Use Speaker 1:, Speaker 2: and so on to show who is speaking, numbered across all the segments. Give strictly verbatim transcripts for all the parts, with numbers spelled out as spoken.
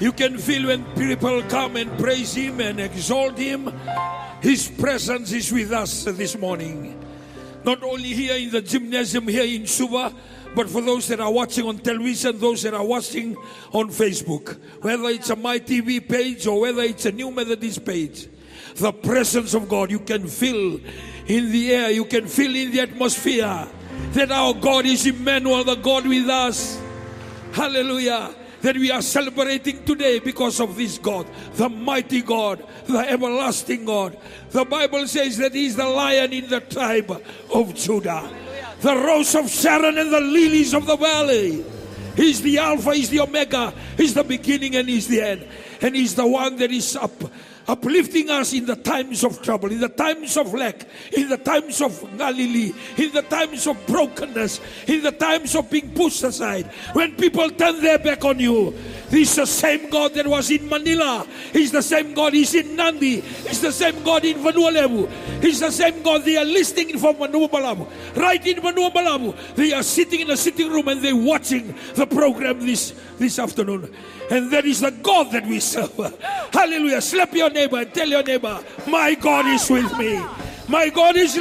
Speaker 1: You can feel when people come and praise Him and exalt Him. His presence is with us this morning. Not only here in the gymnasium here in Suva, but for those that are watching on television, those that are watching on Facebook, whether it's a My T V page or whether it's a New Methodist page, the presence of God, you can feel in the air, you can feel in the atmosphere that our God is Emmanuel, the God with us. Hallelujah. That we are celebrating today because of this God, the mighty God, the everlasting God. The Bible says that He is the Lion in the tribe of Judah, the Rose of Sharon and the lilies of the valley. He's the Alpha, He's the Omega, He's the beginning and He's the end. And He's the one that is up, uplifting us in the times of trouble, in the times of lack, in the times of Galilee, in the times of brokenness, in the times of being pushed aside. When people turn their back on you, He's the same God that was in Manila. He's the same God, He's in Nandi. He's the same God in Vanuatu. He's the same God. They are listening from Vanuatu. Right in Vanuatu. They are sitting in a sitting room and they're watching the program this, this afternoon. And that is the God that we serve. Hallelujah. Slap your neighbor and tell your neighbor, my God is with me. My God is.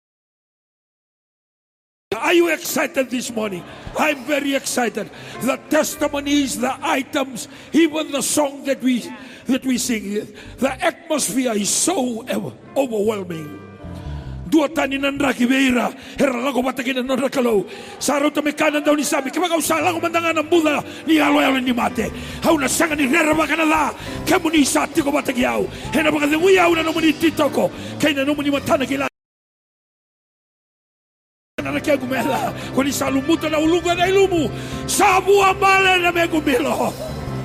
Speaker 1: Are you excited this morning? I'm very excited. The testimonies, the items, even the song that we that we sing, the atmosphere is so overwhelming. Dua tani nandra kibeira, hera lago batakin nandra kalau. Saro tamekanan daw ni sabi, kapag usala ko mandangan ng Buddha ni aloy ni mate. Hau na sanga ni rera bakanala, kemuni sa tiko batakiao. Hena bakademuya una no muni titoko, kay na no muni matana kila. Na kaya gumela, kung isa lumuto na ulugan ay lumu, sabu amala na may gumilo.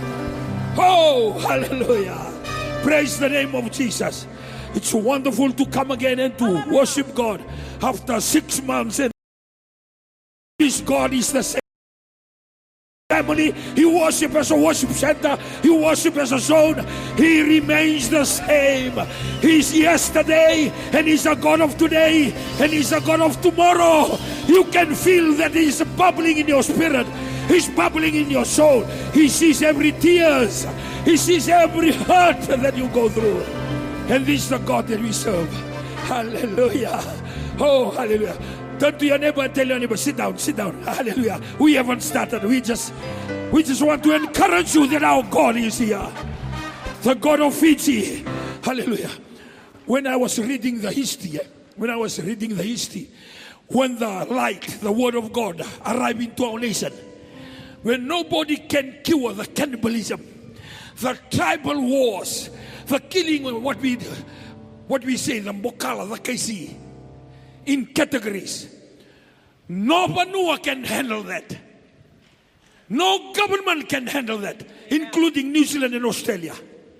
Speaker 1: Oh, hallelujah. Praise the name of Jesus. It's wonderful to come again and to worship God after six months. And this God is the same. Family, you worship as a worship center, you worship as a zone. He remains the same. He's yesterday, and He's a God of today, and He's a God of tomorrow. You can feel that He's bubbling in your spirit. He's bubbling in your soul. He sees every tears. He sees every hurt that you go through. And this is the God that we serve. Hallelujah. Oh, hallelujah. Turn to your neighbor and tell your neighbor, sit down, sit down. Hallelujah. We haven't started. We just we just want to encourage you that our God is here. The God of Fiji. Hallelujah. When I was reading the history, when I was reading the history, when the light, the word of God arrived into our nation, when nobody can cure the cannibalism, the tribal wars, the killing of what we what we say, the Mbokala, the K C, in categories. No Vanua can handle that. No government can handle that, including New Zealand and Australia.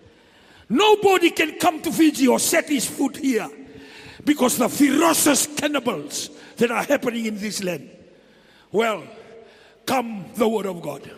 Speaker 1: Nobody can come to Fiji or set his foot here because the ferocious cannibals that are happening in this land. Well, come the word of God.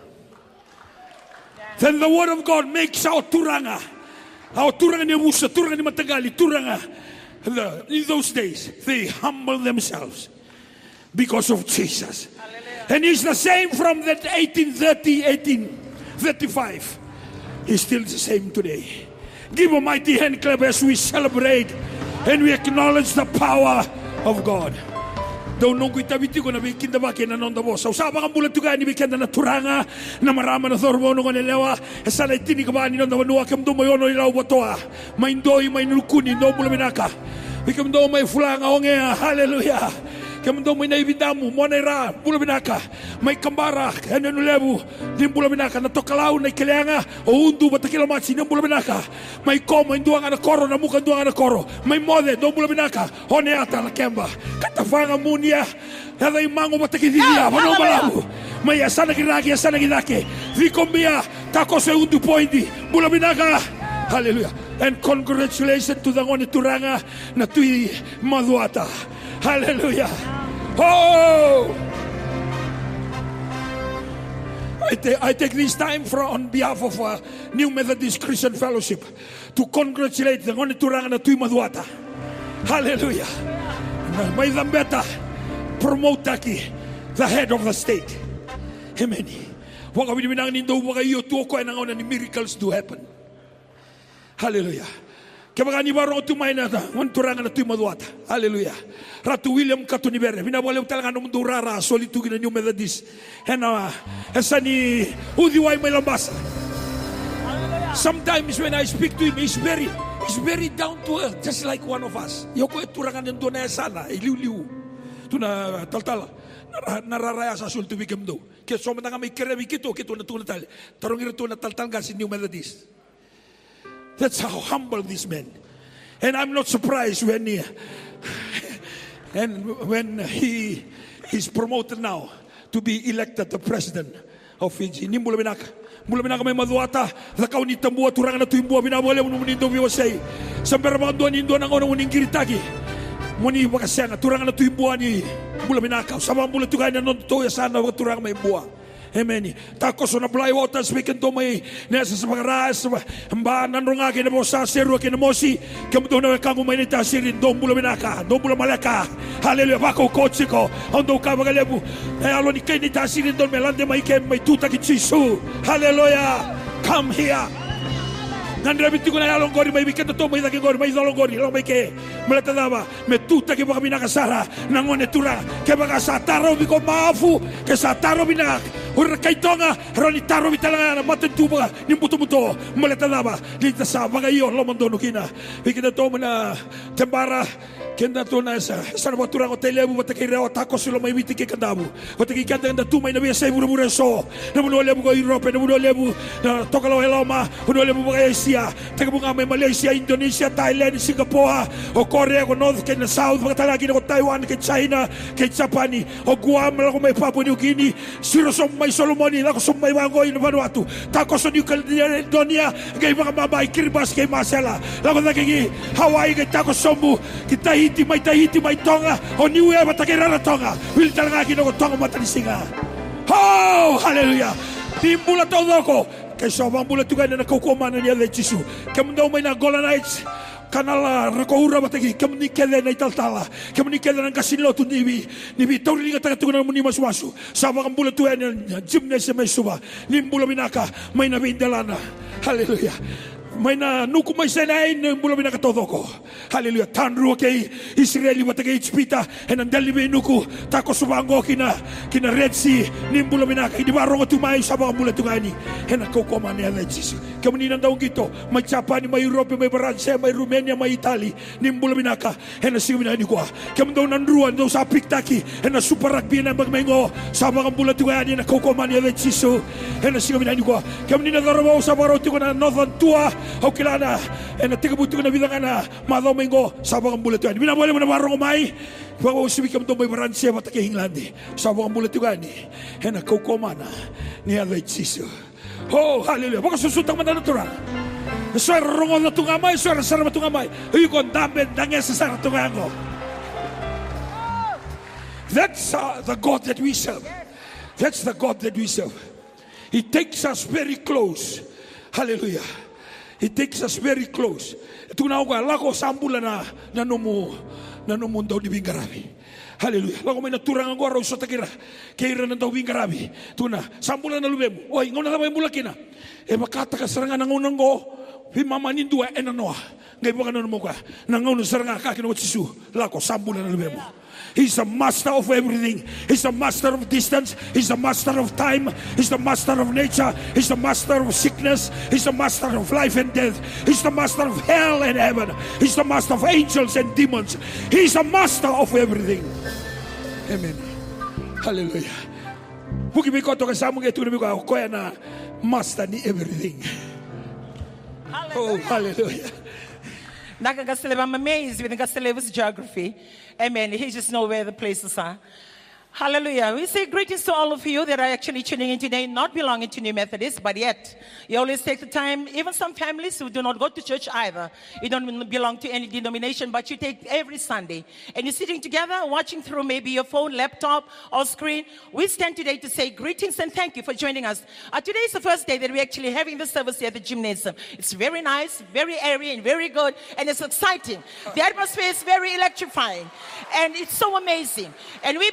Speaker 1: Then the word of God makes our turanga. Our turanga ni Musa, turanga ni Matagali, turanga. The, in those days, they humble themselves because of Jesus. Hallelujah. And He's the same from that eighteen thirty, eighteen thirty-five. He's still the same today. Give a mighty hand clap as we celebrate and we acknowledge the power of God. Daw nung kita biti ko na bikin da ba kina non da bo. Sa usaba kang bulan tuga ni bikin da na turanga na marama na thorbo no kanelewa. Esa na itini ka ba ni non da wanua kem do moyono ilaw botoa. May ndoi may nulkuni no mula minaka. Bikem do may fulanga onge. Hallelujah. Kem do may naibidamu mo na ira mula minaka. May kambara kanya nulebu din mula minaka na tokalaw na ikilanga o undu batakila matsi na mula minaka. May ko may duang na koro na mukan duang na koro. May mode do mula minaka. Hone ata la kemba. Katafanga munia. Hada imango batakidilia. Wano malabu. May asana kiraki asana kiraki. Vikombia tako se undu poindi mula minaka. Hallelujah. And congratulations to the one turanga na tui maduata. Hallelujah. Oh! I, ta- I take this time for, on behalf of uh, New Methodist Christian Fellowship to congratulate the one turanga na tui maduata. Hallelujah. May Zambeta promote Taki, the head of the state. Amen. Waka binang nindo waka iyo tuo ko na ngona ni miracles do happen. Hallelujah. Kaya baka ni barong tumay na ta, ngon turangan na tuyo maduata. Hallelujah. Ratu William Katunibere, binabole talaga nung durara, solitugi na New Methodist. Hena, esa ni udiway may lambasa. Sometimes when I speak to him, he's very, he's very down to earth, just like one of us. Yoko turangan ng doon na sana, iliw-liw. Ito na tal-tal, nararaya sa sultu bigam do. Kaya so man nga may kirebi kito, kito na ito na tal. Tarong ito na tal-tal nga si New Methodist. That's how humble this man. And I'm not surprised when he, and when he is promoted now to be elected the president of Fiji. Ini mula binaka. Mula binaka may maduata. Lakaw ni tambua turangan na tuimbua binabole mo munindo biwasay. Sampai mga doon nindo nang ono muning giritagi. Muni bakasya turangan na tuimbua ni mula binaka. Sabang mula tugay na non to ya sana turangan may bua. Amen. Takos na blay water speaking to may nasa sa pagras mba nanro nga kina mo sa seru kina mo si kamdo na kango may nita sirin dom bula binaka dom bula malaka. Hallelujah. Bako kotse ko ondo ka magalebu eh alo ni kay nita sirin dom melande may kem may tuta ki Jisu. Hallelujah. Come here. Nandra bitti ko na yalong gori may bikin to may dagi gori may dalong gori lo may ke melata daba me tuta ki baka binaka sara nangone tura ke baka sa taro biko maafu ke sa taro binak ur kay tonga roni taro bitala na matutuba ni muto-muto melata daba dita sa baka iyo lo mondono kina bikin to na tembara kenda to na sa sa batura ko telebu bataki rewa takos lo may bitike kandabu bataki kanda na tumay na biya buru-buru so na muno lebu ko Europe na muno lebu na tokalo heloma muno lebu baka Asia taga bunga may Malaysia, Indonesia, Thailand, Singapore o Korea ko North kay na South talagi na ko Taiwan kay China kay Japan o Guam la ko may Papua New Guinea siro som may Solomon la ko som may Wangoy na Vanuatu takos New Caledonia kay mga mamay Kiribati kay Marcella la ko nagigi Hawaii kay takos somu kita Tahiti may Tahiti may Tonga o Niue matakirara Tonga wil talaga kinoko Tonga matalisinga. Oh, hallelujah. Timbula todo ko kay sobang bula tugay na nakukuma na niya le Jisu. Kam daw may na Golanites kanala rekohura batagi kam ni kele na italtala kam ni kele ng kasinlo to nibi nibi tawri nga tagatugan mo ni maswasu sabang bula tugay na gymnasium may suba nimbula binaka may nabindalana. Hallelujah. May na nuku may senay ng mula binakatodo ko. Hallelujah. Tanru kay Israeli watagay ispita and andali may nuku tako subango kina kina Red Sea ni mula binaka idibaro nga tumay sa mga mula tungani and ako koma ni Jesus. Kami ninang daw gito may Japan, may Europe, may Brazil, may Romania, may Italy ni mula binaka and nasigaw na ko. Kami daw nanruan daw sa piktaki and na super rugby na magmengo sa mga mula tungani na kokoma ni Jesus and nasigaw na ko. Kami ninang darabaw sa baroti ko na Northern Tua o kilana e na tiga buti ko na bilang na madao mengo sabang ang bulat yan binabole mo na marong umay pag usibik kam to may baransiya mataki hinglandi sabang ang bulat yan e na kukoma na niya lay Jisu. Oh, hallelujah. Baka susutang man na natura suara rongon na tungamay suara sarap tungamay uyukon damen danges sa sarap tungango. That's uh, the God that we serve. That's the God that we serve. He takes us very close. Hallelujah. He takes us very close. Ito na ako, lako sambula na nanumu, nanumun daw ni Bingarabi. Hallelujah. Lako may naturang ang araw sa takira. Kaira na daw Bingarabi. Ito na, sambula na lumemo. Oy, ngayon na naman yung mulaki na. E makata ka sarangan ng unang ko. Himamanin dua e nanoa. Ngayon ba ka na naman ka. Nangayon na sarangan ka kinawat sisu. Lako, sambula na lumemo. He's the master of everything. He's the master of distance. He's the master of time. He's the master of nature. He's the master of sickness. He's the master of life and death. He's the master of hell and heaven. He's the master of angels and demons. He's the master of everything. Amen. Hallelujah. Buki mi koto kasama ng ito na mi ko ako na master ni everything.
Speaker 2: Hallelujah.
Speaker 1: Oh, hallelujah.
Speaker 2: I'm amazed with Gasteleva's geography. Amen. He just knows where the places are. Hallelujah. We say greetings to all of you that are actually tuning in today, not belonging to New Methodist, but yet you always take the time, even some families who do not go to church either. You don't belong to any denomination, but you take every Sunday. And you're sitting together, watching through maybe your phone, laptop, or screen. We stand today to say greetings and thank you for joining us. Uh, today is the first day that we're actually having this service here at the gymnasium. It's very nice, very airy, and very good, and it's exciting. The atmosphere is very electrifying, and it's so amazing. And we believe that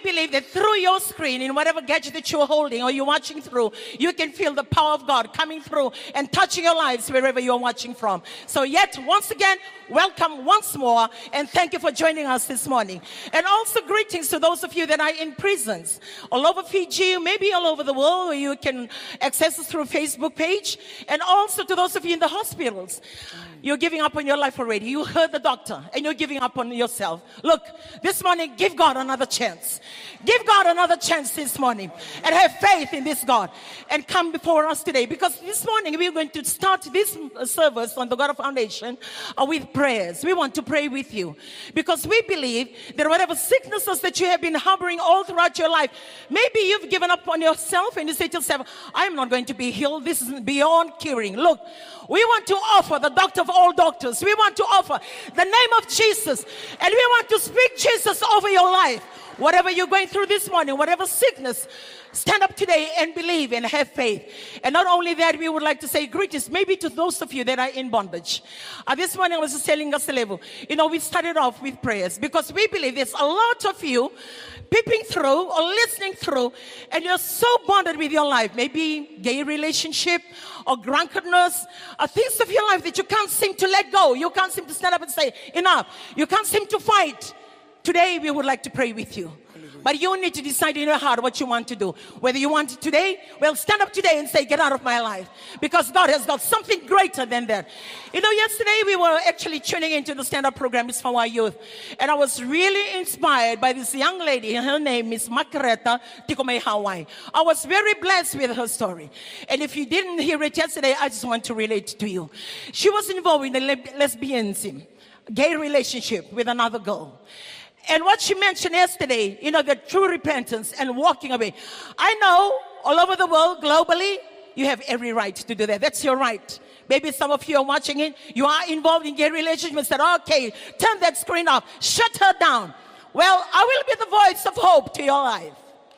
Speaker 2: through your screen, in whatever gadget that you're holding or you're watching through, you can feel the power of God coming through and touching your lives wherever you're watching from. So yet, once again, welcome once more, and thank you for joining us this morning. And also greetings to those of you that are in prisons all over Fiji, maybe all over the world, where you can access us through a Facebook page. And also to those of you in the hospitals. You're giving up on your life already. You heard the doctor and you're giving up on yourself. Look, this morning, give God another chance. Give God another chance this morning and have faith in this God and come before us today, because this morning we're going to start this service on the God Foundation uh, with prayers. We want to pray with you because we believe that whatever sicknesses that you have been harboring all throughout your life, maybe you've given up on yourself and you say to yourself, I'm not going to be healed. This is beyond curing. Look, we want to offer the doctor of all doctors. We want to offer the name of Jesus, and we want to speak Jesus over your life. Whatever you're going through this morning, whatever sickness, stand up today and believe and have faith. And not only that, we would like to say greetings maybe to those of you that are in bondage. Uh, this morning I was just telling Gaselevu, you know, we started off with prayers because we believe there's a lot of you peeping through or listening through, and you're so bonded with your life, maybe gay relationship or drunkenness, or things of your life that you can't seem to let go. You can't seem to stand up and say, enough. You can't seem to fight. Today, we would like to pray with you. But you need to decide in your heart what you want to do. Whether you want it today, well, stand up today and say, get out of my life. Because God has got something greater than that. You know, yesterday we were actually tuning into the stand-up program. It's for our youth. And I was really inspired by this young lady. Her name is Makareta Tikomei Hawaii. I was very blessed with her story. And if you didn't hear it yesterday, I just want to relate to you. She was involved in a lesbianism, gay relationship with another girl. And what she mentioned yesterday, you know, the true repentance and walking away. I know all over the world, globally, you have every right to do that. That's your right. Maybe some of you are watching it. You are involved in gay relationships and said, okay, turn that screen off. Shut her down. Well, I will be the voice of hope to your life.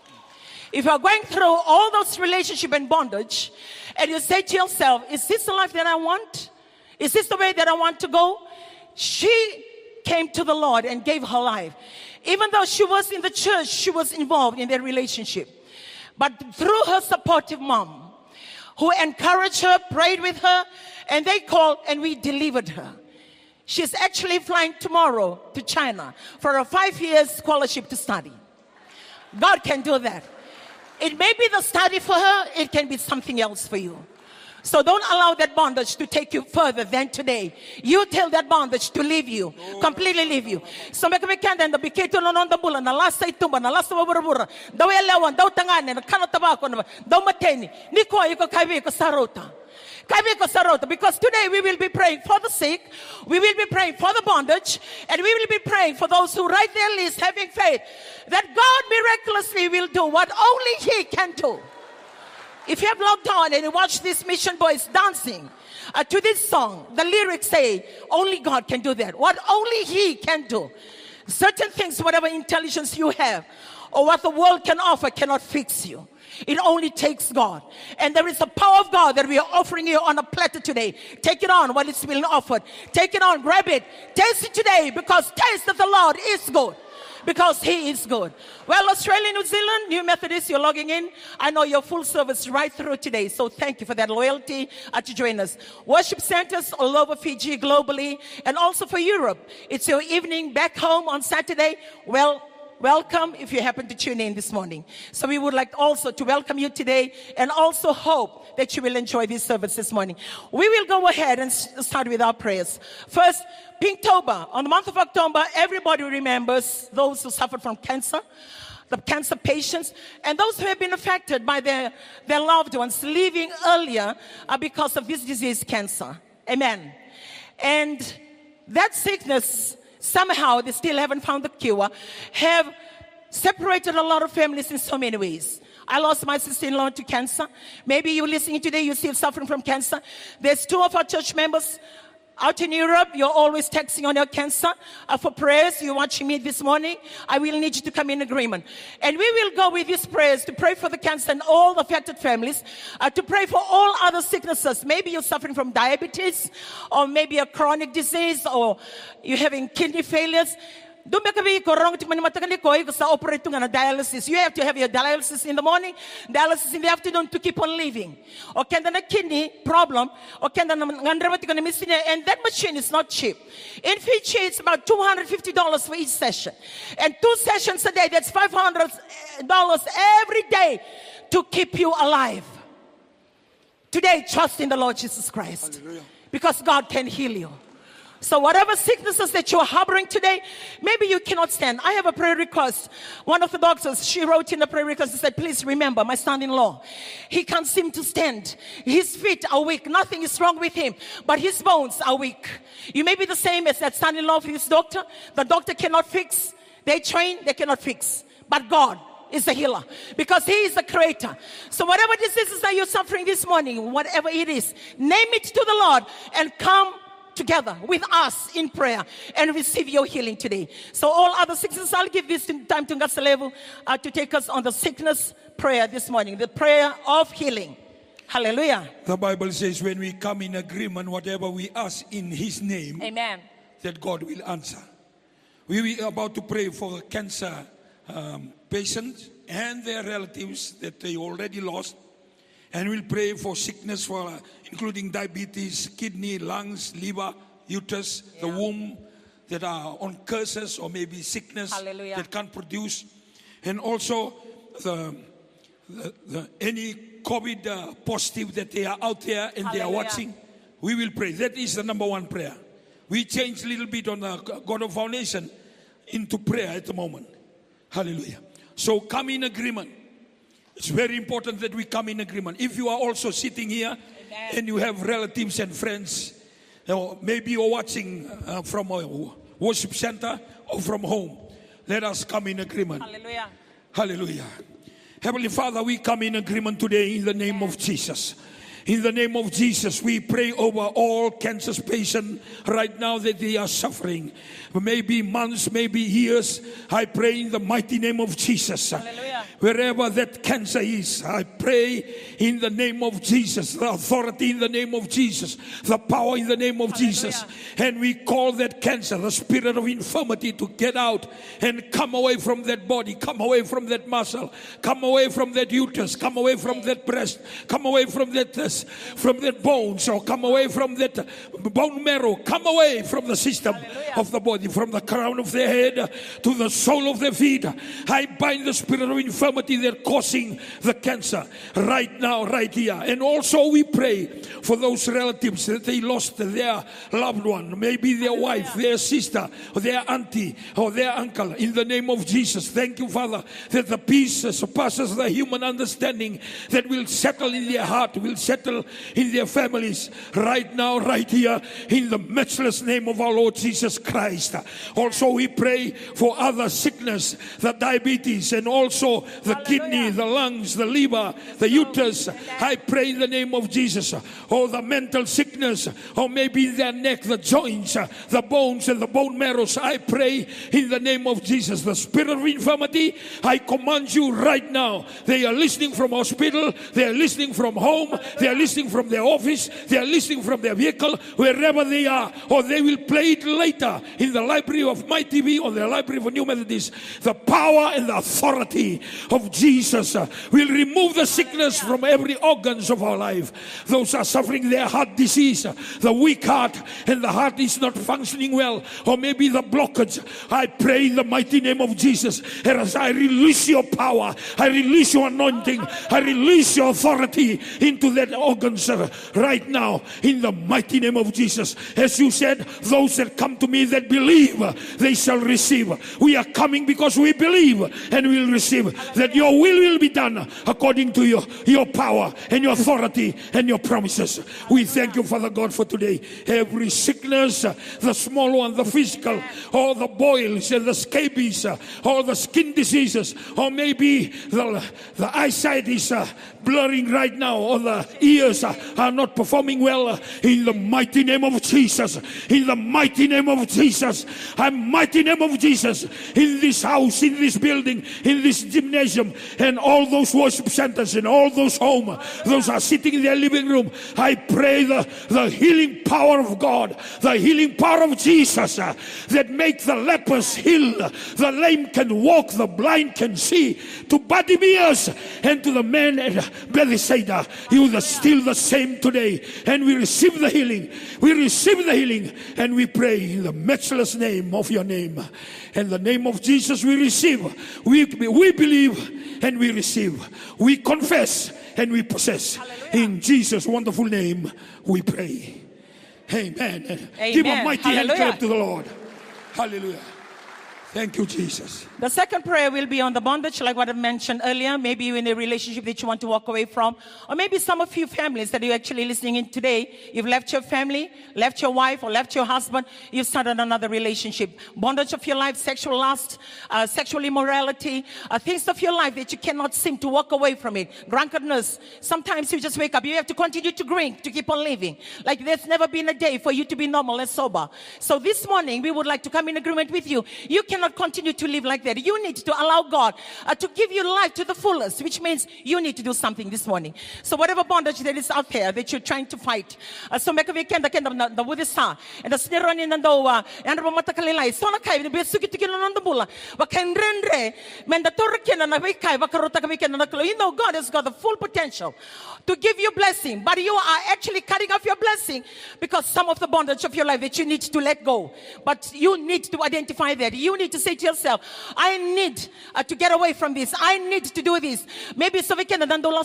Speaker 2: If you're going through all those relationship and bondage, and you say to yourself, is this the life that I want? Is this the way that I want to go? She came to the Lord and gave her life. Even though she was in the church, she was involved in their relationship. But through her supportive mom, who encouraged her, prayed with her, and they called and we delivered her. She's actually flying tomorrow to China for a five years scholarship to study. God can do that. It may be the study for her, it can be something else for you. So don't allow that bondage to take you further than today. You tell that bondage to leave you, completely leave you. So make me can then the bikito no on the bulla na last say tumba na last overbura. Daw elewan, daw tangane na kana tabako na daw mateni. Niko iko kaibi ko sarota. Kaibi ko sarota, because today we will be praying for the sick, we will be praying for the bondage, and we will be praying for those who write their list having faith that God miraculously will do what only He can do. If you have logged on and you watch these mission boys dancing uh, to this song, the lyrics say, only God can do that. What only He can do. Certain things, whatever intelligence you have, or what the world can offer, cannot fix you. It only takes God. And there is a power of God that we are offering you on a platter today. Take it on while it's being offered. Take it on, grab it. Taste it today, because taste that the Lord is good. Because He is good. Well, Australia, New Zealand, New Methodist, you're logging in. I know you're full service right through today. So thank you for that loyalty uh, to join us. Worship centers all over Fiji, globally, and also for Europe. It's your evening back home on Saturday. Well, welcome if you happen to tune in this morning. So we would like also to welcome you today and also hope that you will enjoy this service this morning. We will go ahead and start with our prayers. First, Pinktober. On the month of October, everybody remembers those who suffered from cancer, the cancer patients, and those who have been affected by their, their loved ones leaving earlier uh, because of this disease, cancer. Amen. And that sickness, somehow they still haven't found the cure, have separated a lot of families in so many ways. I lost my sister-in-law to cancer. Maybe you're listening today, you're still suffering from cancer. There's two of our church members out in Europe. You're always texting on your cancer uh, for prayers. You're watching me this morning. I will need you to come in agreement. And we will go with these prayers to pray for the cancer and all the affected families, uh, to pray for all other sicknesses. Maybe you're suffering from diabetes, or maybe a chronic disease, or you're having kidney failures. Don't make a wrong to operate on dialysis. You have to have your dialysis in the morning, dialysis in the afternoon to keep on living. Or can the kidney problem, or can the and that machine is not cheap. In Fiji, it's about two hundred fifty dollars for each session. And two sessions a day, that's five hundred dollars every day to keep you alive. Today, trust in the Lord Jesus Christ. Hallelujah. Because God can heal you. So whatever sicknesses that you're harboring today, maybe you cannot stand. I have a prayer request. One of the doctors, she wrote in the prayer request and said, please remember my son-in-law. He can't seem to stand. His feet are weak. Nothing is wrong with him, but his bones are weak. You may be the same as that son-in-law of his doctor. The doctor cannot fix. They train, they cannot fix. But God is the healer because He is the creator. So whatever diseases that you're suffering this morning, whatever it is, name it to the Lord and come together with us in prayer and receive your healing today. So all other sicknesses, I'll give this time to Ngasalevu uh, to take us on the sickness prayer this morning, the prayer of healing. Hallelujah.
Speaker 1: The Bible says when we come in agreement, whatever we ask in His name,
Speaker 2: amen,
Speaker 1: that God will answer. We are about to pray for cancer um, patients and their relatives that they already lost. And we'll pray for sickness, for uh, including diabetes, kidney, lungs, liver, uterus, yeah. the womb that are on curses or maybe sickness Hallelujah. That can't produce. And also the, the, the any COVID uh, positive that they are out there and Hallelujah. They are watching. We will pray. That is the number one prayer. We changed a little bit on the God of Foundation into prayer at the moment. Hallelujah. So come in agreement. It's very important that we come in agreement. If you are also sitting here Amen. And you have relatives and friends, or maybe you're watching uh, from a worship center or from home, let us come in agreement.
Speaker 2: Hallelujah.
Speaker 1: Hallelujah. Heavenly Father, we come in agreement today in the name Amen. Of Jesus. In the name of Jesus, we pray over all cancer patients right now that they are suffering. Maybe months, maybe years. I pray in the mighty name of Jesus.
Speaker 2: Hallelujah.
Speaker 1: Wherever that cancer is, I pray in the name of Jesus, the authority in the name of Jesus, the power in the name of Hallelujah. Jesus. And we call that cancer, the spirit of infirmity, to get out and come away from that body, come away from that muscle, come away from that uterus, come away from that breast, come away from that uh, from that bones, or come away from that bone marrow, come away from the system Hallelujah. Of the body, from the crown of their head to the sole of their feet. I bind the spirit of infirmity that causing the cancer right now, right here. And also we pray for those relatives that they lost their loved one, maybe their
Speaker 2: Hallelujah.
Speaker 1: Wife, their sister, or their auntie, or their uncle. In the name of Jesus, thank you, Father, that the peace surpasses the human understanding that will settle in their heart, will settle in their families right now, right here, in the matchless name of our Lord Jesus Christ. Also we pray for other sickness, the diabetes, and also the Hallelujah. Kidney, the lungs, the liver, the uterus. I pray in the name of Jesus. Oh, the mental sickness, or maybe their neck, the joints, the bones, and the bone marrows. I pray in the name of Jesus. The spirit of infirmity, I command you right now. They are listening from hospital, they are listening from home, they are listening from their office, they are listening from their vehicle, wherever they are, or they will play it later in the library of My T V or the library of New Methodist. The power and the authority of Jesus uh, will remove the sickness from every organs of our life. Those are suffering their heart disease, uh, the weak heart, and the heart is not functioning well, or maybe the blockage. I pray in the mighty name of Jesus, and as I release your power, I release your anointing, I release your authority into that organs uh, right now in the mighty name of Jesus. As you said, those that come to me that believe, uh, they shall receive. We are coming because we believe and we will receive. That your will will be done according to your, your power and your authority and your promises. We thank you, Father God, for today. Every sickness, uh, the small one, the physical, all the boils and the scabies, uh, all the skin diseases, or maybe the, the eyesight is uh, blurring right now, or the ears uh, are not performing well. Uh, in the mighty name of Jesus, in the mighty name of Jesus, and mighty name of Jesus, in this house, in this building, in this gymnasium and all those worship centers and all those homes, those are sitting in their living room. I pray the, the healing power of God, the healing power of Jesus uh, that make the lepers heal, the lame can walk, the blind can see, to Bartimaeus and to the man at Bethsaida. You are still the same today, and we receive the healing. We receive the healing, and we pray in the matchless name of your name. In the name of Jesus we receive, we, we believe and we receive, we confess and we possess. Hallelujah. In Jesus' wonderful name we pray. Amen. Amen. Give a mighty Hallelujah. Hand clap to the Lord. Hallelujah. Thank you, Jesus.
Speaker 2: The second prayer will be on the bondage, like what I mentioned earlier. Maybe you're in a relationship that you want to walk away from. Or maybe some of you families that you're actually listening in today, you've left your family, left your wife, or left your husband. You've started another relationship. Bondage of your life, sexual lust, uh, sexual immorality, uh, things of your life that you cannot seem to walk away from it. Drunkenness. Sometimes you just wake up. You have to continue to drink to keep on living. Like there's never been a day for you to be normal and sober. So this morning, we would like to come in agreement with you. You can cannot continue to live like that. You need to allow God uh, to give you life to the fullest, which means you need to do something this morning. So whatever bondage that is out there that you're trying to fight, uh, so make a weekend the kingdom the with the sa and the snirani and the wa and the matakalilai so na kai be suki tikino on the bula wakanrendre men the torkin and a kai wakarota weekend and the you know God has got the full potential to give you blessing, but you are actually cutting off your blessing because some of the bondage of your life that you need to let go. But you need to identify that. You need to say to yourself, I need uh, to get away from this. I need to do this. Maybe so we can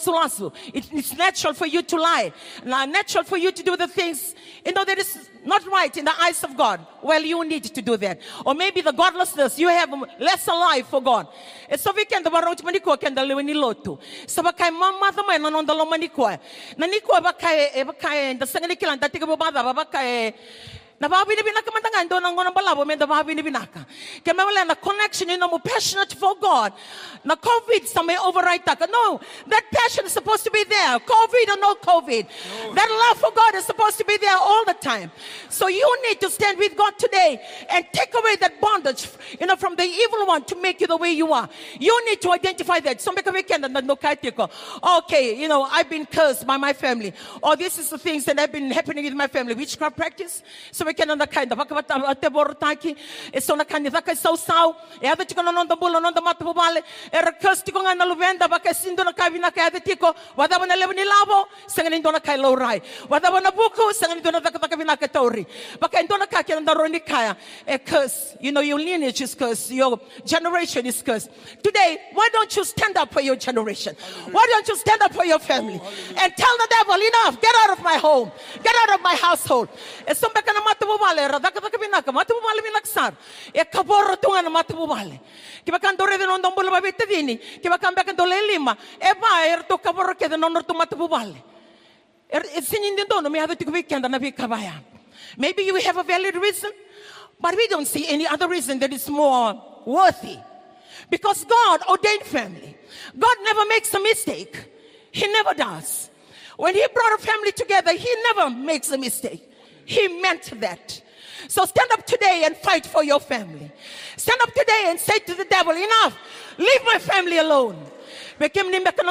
Speaker 2: it's natural for you to lie. Natural for you to do the things, you know, that is not right in the eyes of God. Well, you need to do that. Or maybe the godlessness, you have less alive for God. So we can the baroj maniko can the lewini lotu. So bakay mama the man on the lomaniko. Naniko bakay bakay the sanganikilan that take a baba bakay. Nababi ni binaka mantangan do nang gonang balabo men nababi ni binaka. Kaya wala na connection you know mo passionate for God. Na COVID sa may override taka. No, that passion is supposed to be there. COVID or no COVID. No. That love for God is supposed to be there all the time. So you need to stand with God today and take away that bondage, you know, from the evil one to make you the way you are. You need to identify that. Some make a weekend and no kaitiko. Okay, you know, I've been cursed by my family. Or this is the things that have been happening with my family. Witchcraft practice. So we can on the kind of a borotaki, it's on a kind of a so so, other chicken on the bull on the matubale, a recustic on the Luvenda, Bacasindo Kavina Kadetico, whatever a Levani Lavo, singing Dona Kailo Rai, whatever a buku, singing Dona Kavinakatori, Bacandona Kaki and the Ronikaya, a curse. You know, your lineage is cursed, your generation is cursed. Today, why don't you stand up for your generation? Why don't you stand up for your family and tell the devil, enough, get out of my home, get out of my household. It's some back matubale radaka kabinaka matubale minaksar e kaboro tunga matubale kiba kandore de non dombola babete dini kiba kamba kandole lima e ba er to kaboro ke de non to matubale er sinin de dono me have to weekend na kabaya. Maybe you have a valid reason, but we don't see any other reason that is more worthy, because God ordained family. God never makes a mistake. He never does. When he brought a family together, he never makes a mistake. He meant that. So stand up today and fight for your family. Stand up today and say to the devil, enough, leave my family alone. Because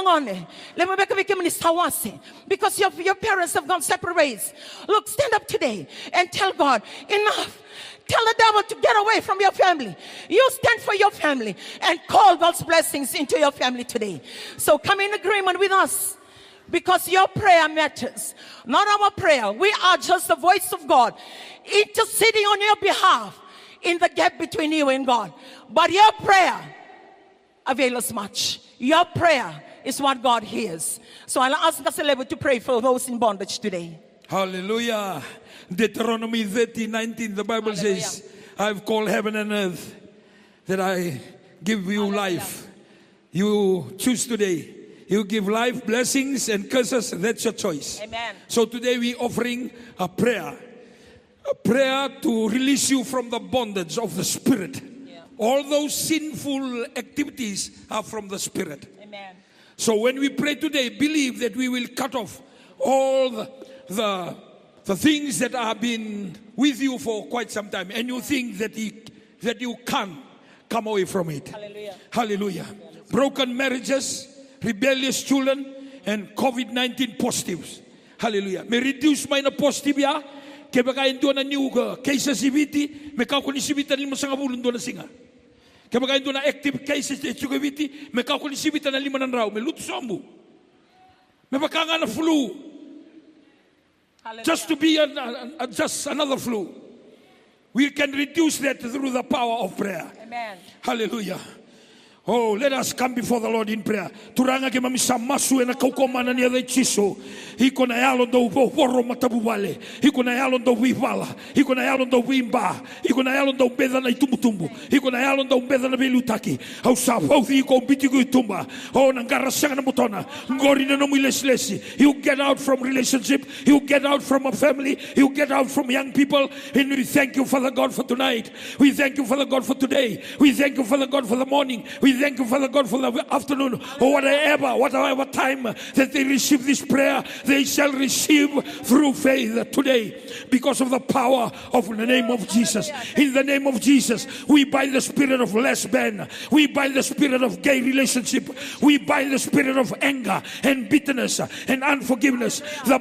Speaker 2: your, your parents have gone separate ways. Look, stand up today and tell God, enough. Tell the devil to get away from your family. You stand for your family and call God's blessings into your family today. So come in agreement with us. Because your prayer matters, not our prayer. We are just the voice of God interceding on your behalf in the gap between you and God. But your prayer avails much. Your prayer is what God hears. So I'll ask Gaselebo to pray for those in bondage today.
Speaker 1: Hallelujah. Deuteronomy thirty nineteen, the Bible Hallelujah. Says, I've called heaven and earth that I give you Hallelujah. Life. You choose today. You give life, blessings, and curses. That's your choice.
Speaker 2: Amen.
Speaker 1: So today we're offering a prayer. A prayer to release you from the bondage of the Spirit. Yeah. All those sinful activities are from the Spirit.
Speaker 2: Amen.
Speaker 1: So when we pray today, believe that we will cut off all the, the, the things that have been with you for quite some time. And you think that, he, that you can't come away from it.
Speaker 2: Hallelujah.
Speaker 1: Hallelujah. broken marriages, rebellious children, and COVID nineteen positives. Hallelujah. May reduce my na positive ya. Kaya baka ito na new cases ibiti, may kakunisibita ni masang abulun doon na singa. Kaya baka ito na active cases ibiti, may kakunisibita na lima ng raw, may lutsombo. May baka nga na flu. Hallelujah. Just to be an, uh, just another flu. We can reduce that through the power of prayer.
Speaker 2: Amen.
Speaker 1: Hallelujah. Oh, let us come before the Lord in prayer. Turanga ke mamisa masu e na kaukomana ni adai chiso. Hiko na yalo do voro matabubale. Hiko na yalo do vivala. Hiko na yalo do vimba. Hiko na yalo do beda na itumutumbu. Hiko na yalo do beda na belutaki. Au sa fauthi hiko bitiku itumba. Oh, nangara sanga na mutona. Ngori na nomu leslesi. You get out from relationship. You get out from a family. You get out from young people. And we thank you, Father God, for tonight. We thank you, Father God, for today. We thank you, Father God, for the morning. We thank you, Father God, for the afternoon or whatever, whatever time that they receive this prayer, they shall receive through faith today because of the power of the name of Jesus. In the name of Jesus, we bind the spirit of lesbian, we bind the spirit of gay relationship, we bind the spirit of anger and bitterness and unforgiveness, the,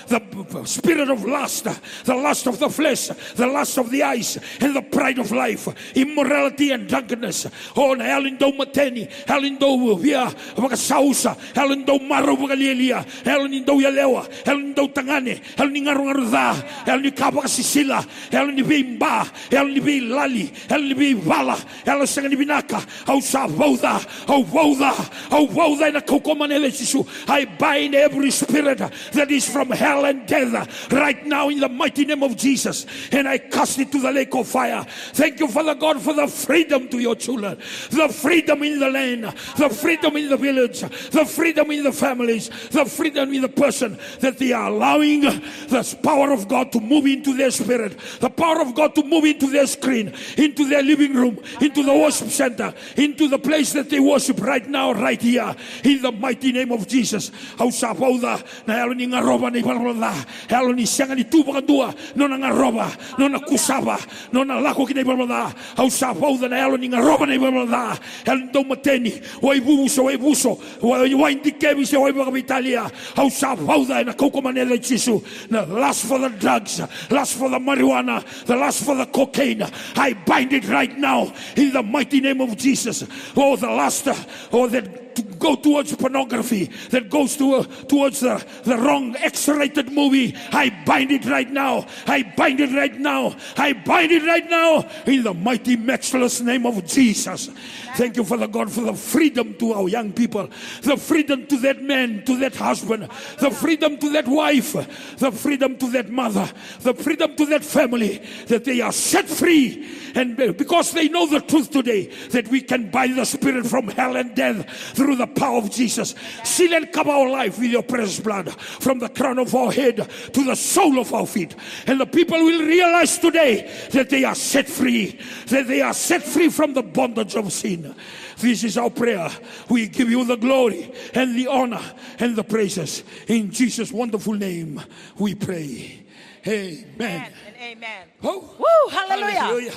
Speaker 1: the spirit of lust, the lust of the flesh, the lust of the eyes, and the pride of life, immorality and drunkenness. Oh, mateni, halindo via makasausa, halindo maro bagalilia, halindo yalewa, halindo tangane, halingaru ngaruda, halikaba sisila, halibimba, halibilali, halibivala, halasangani binaka, au savouda, au vouda, au vouda na kokomanele sisu. I bind every spirit that is from hell and death right now in the mighty name of Jesus, and I cast it to the lake of fire. Thank you, Father God, for the freedom to your children, the freedom in the land, the freedom in the village, the freedom in the families, the freedom in the person, that they are allowing the power of God to move into their spirit, the power of God to move into their screen, into their living room, into the worship center, into the place that they worship right now, right here, in the mighty name of Jesus. Hausapauda na halo ni ngaroba ni balala, halo ni sianga ni tuba kadua, no na ngaroba, no na kusaba, no na lako kini balala, hausapauda na halo ni ngaroba ni balala. Halindo mateni, wai buso, wai buso, wai indikebi se wai bagabitalia. How savouda na kokomanele chisu. The lust for the drugs, lust for the marijuana, the lust for the cocaine. I bind it right now in the mighty name of Jesus. Oh, the lust, oh, that to go towards pornography, that goes to, uh, towards the, the wrong X-rated movie. I bind it right now. I bind it right now. I bind it right now in the mighty, matchless name of Jesus. Thank you, Father God, for the freedom to our young people, the freedom to that man, to that husband, the freedom to that wife, the freedom to that mother, the freedom to that family, that they are set free. And because they know the truth today, that we can bind the spirit from hell and death through the power of Jesus. Seal and cover our life with your precious blood, from the crown of our head to the sole of our feet. And the people will realize today that they are set free, that they are set free from the bondage of sin. This is our prayer. We give you the glory and the honor and the praises. In Jesus' wonderful name we pray. Amen.
Speaker 2: Amen and amen.
Speaker 1: Oh.
Speaker 2: Woo, hallelujah.
Speaker 1: Hallelujah.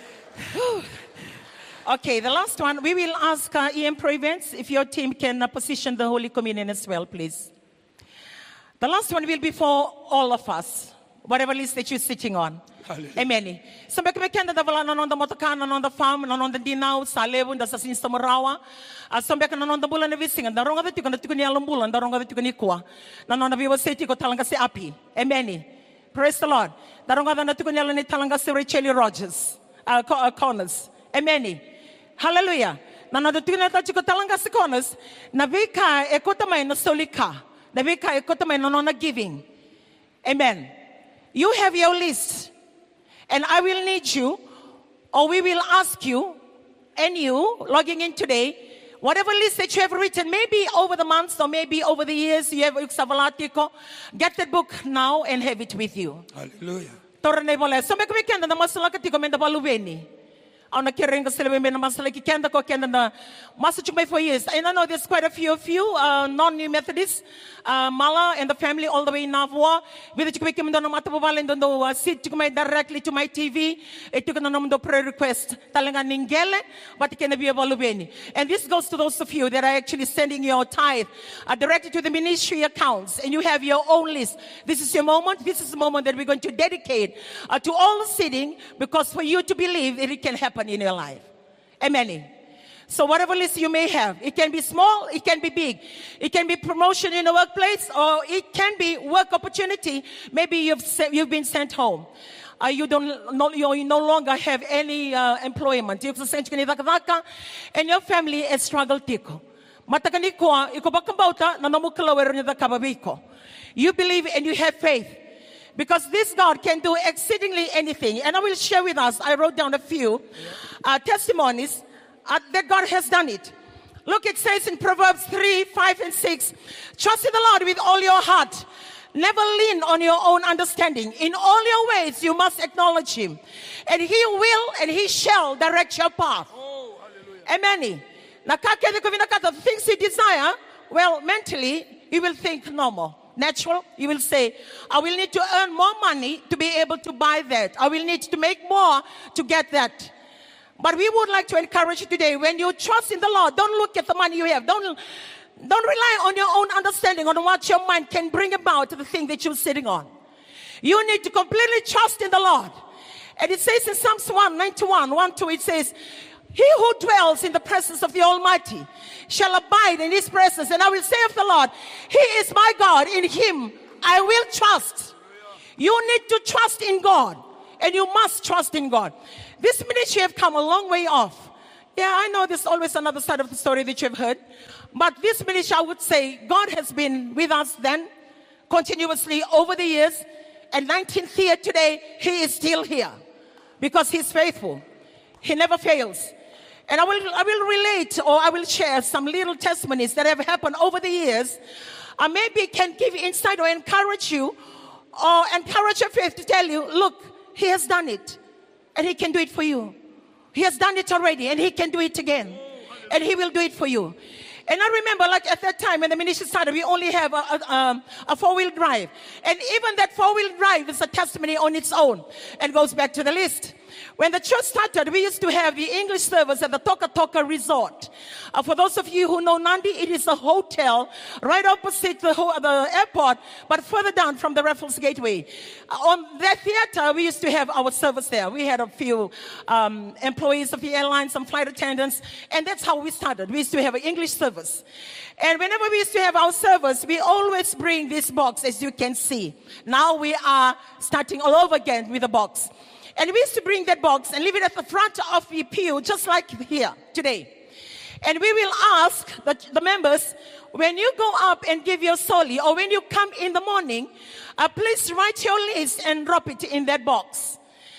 Speaker 2: Woo. Okay, the last one. We will ask uh, E M Pro Events if your team can uh, position the Holy Communion as well, please. The last one will be for all of us, whatever list that you're sitting on.
Speaker 1: Hallelujah.
Speaker 2: Amen. Sampai kami kanda da wala nanon da motokan nanon da farm nanon da dinaw sa lebo da sa sinsta morawa. Sampai ka nanon da bulan na vising da ronga vetu kana tikuni along bulan da ronga vetu kani kwa. Nanon da viwa seti ko talanga si api. Amen. Praise the Lord. Da ronga da tikuni along ni talanga si Rachel Rogers. Uh, uh, Connors. Amen. Hallelujah. Nanon da tikuni ta chiko talanga si Connors. Na vika e kota mai na solika. Na vika e kota mai nanon na giving. Amen. You have your list. And I will need you, or we will ask you, and you, logging in today, whatever list that you have written, maybe over the months or maybe over the years, you have Uksabalatiko, get that book now and have it with you.
Speaker 1: Hallelujah.
Speaker 2: on a kering sila women masala ki kenda ko kenda na masachumay for years. And I know there's quite a few of you uh, non-New Methodists, uh, Mala and the family all the way in Navua. With the chikumay kimdo na matabubalin dondo sit chikumay directly to my T V. Ito ko na naman do prayer request talaga ninggele, but it can be evaluated. And this goes to those of you that are actually sending your tithe uh, directly to the ministry accounts, and you have your own list. This is your moment. This is the moment that we're going to dedicate uh, to all the sitting, because for you to believe that it can happen in your life. Amen. So whatever list you may have, it can be small, it can be big. It can be promotion in a workplace, or it can be work opportunity. Maybe you've you've been sent home. Uh, you don't no, you no longer have any uh, employment. You've sent and your has has struggled tiko. Matakaniko iko bakambauta na namukalawer ni da kababiko. You believe and you have faith, because this God can do exceedingly anything. And I will share with us, I wrote down a few uh, testimonies uh, that God has done it. Look, it says in Proverbs three, five, and six, trust in the Lord with all your heart. Never lean on your own understanding. In all your ways, you must acknowledge Him. And He will and He shall direct your path.
Speaker 1: Oh, hallelujah.
Speaker 2: Amen. The things you desire, well, mentally, you will think normal. Natural, you will say, I will need to earn more money to be able to buy that. I will need to make more to get that. But we would like to encourage you today, when you trust in the Lord, don't look at the money you have. Don't, don't rely on your own understanding on what your mind can bring about to the thing that you're sitting on. You need to completely trust in the Lord. And it says in Psalms one ninety-one, one, two, it says, he who dwells in the presence of the Almighty shall abide in His presence. And I will say of the Lord, He is my God. In Him I will trust. You need to trust in God. And you must trust in God. This ministry have come a long way off. Yeah, I know there's always another side of the story that you've heard. But this ministry, I would say, God has been with us then, continuously over the years. And nineteenth year today, He is still here. Because He's faithful. He never fails. And I will, I will relate, or I will share some little testimonies that have happened over the years. Uh, maybe it can give insight or encourage you, or encourage your faith to tell you, look, He has done it, and He can do it for you. He has done it already, and He can do it again, and He will do it for you. And I remember, like at that time when the ministry started, we only have a, a, um, a four-wheel drive. And even that four-wheel drive is a testimony on its own, and goes back to the list. When the church started, we used to have the English service at the Toka Toka Resort. Uh, for those of you who know Nandi, it is a hotel right opposite the, ho- the airport, but further down from the Raffles Gateway. Uh, on that theater, we used to have our service there. We had a few um, employees of the airline, some flight attendants, and that's how we started. We used to have an English service. And whenever we used to have our service, we always bring this box, as you can see. Now we are starting all over again with the box. And we used to bring that box and leave it at the front of the pew, just like here today. And we will ask the, the members, when you go up and give your soli, or when you come in the morning, uh, please write your list and drop it in that box.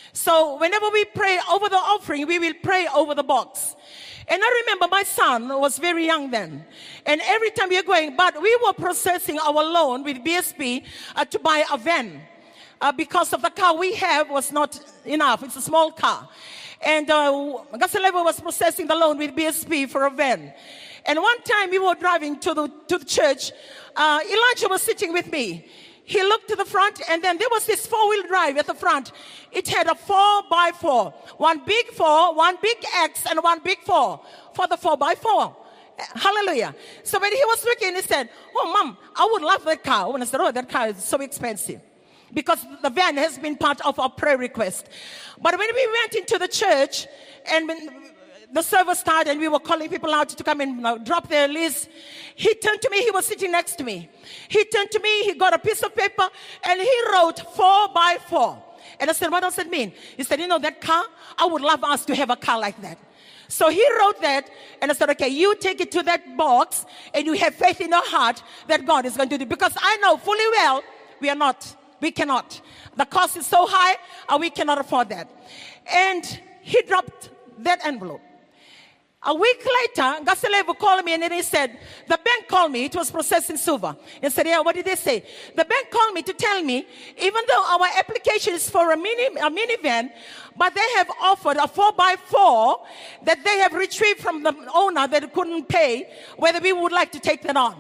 Speaker 2: So whenever we pray over the offering, we will pray over the box. And I remember my son was very young then. And every time we were going, but we were processing our loan with B S P uh, to buy a van. Uh, because of the car we have was not enough. It's a small car. And uh, Gasaleva was processing the loan with B S P for a van. And one time we were driving to the, to the church. Uh, Elijah was sitting with me. He looked to the front, and then there was this four-wheel drive at the front. It had a four by four. One big four, one big X, and one big four for the four by four. Hallelujah. So when he was looking, he said, oh, Mom, I would love that car. When I said, oh, that car is so expensive. Because the van has been part of our prayer request. But when we went into the church, and when the service started and we were calling people out to come and uh, drop their list, he turned to me. He was sitting next to me. He turned to me. He got a piece of paper and he wrote four by four. And I said, what does it mean? He said, you know, that car, I would love us to have a car like that. So he wrote that, and I said, okay, you take it to that box and you have faith in your heart that God is going to do it. Because I know fully well we are not. We cannot. The cost is so high, uh, we cannot afford that. And he dropped that envelope. A week later, Gaselevu called me and then he said, the bank called me. It was processed in Suva. He said, yeah, what did they say? The bank called me to tell me, even though our application is for a mini a minivan, but they have offered a four by four that they have retrieved from the owner that couldn't pay, whether we would like to take that on.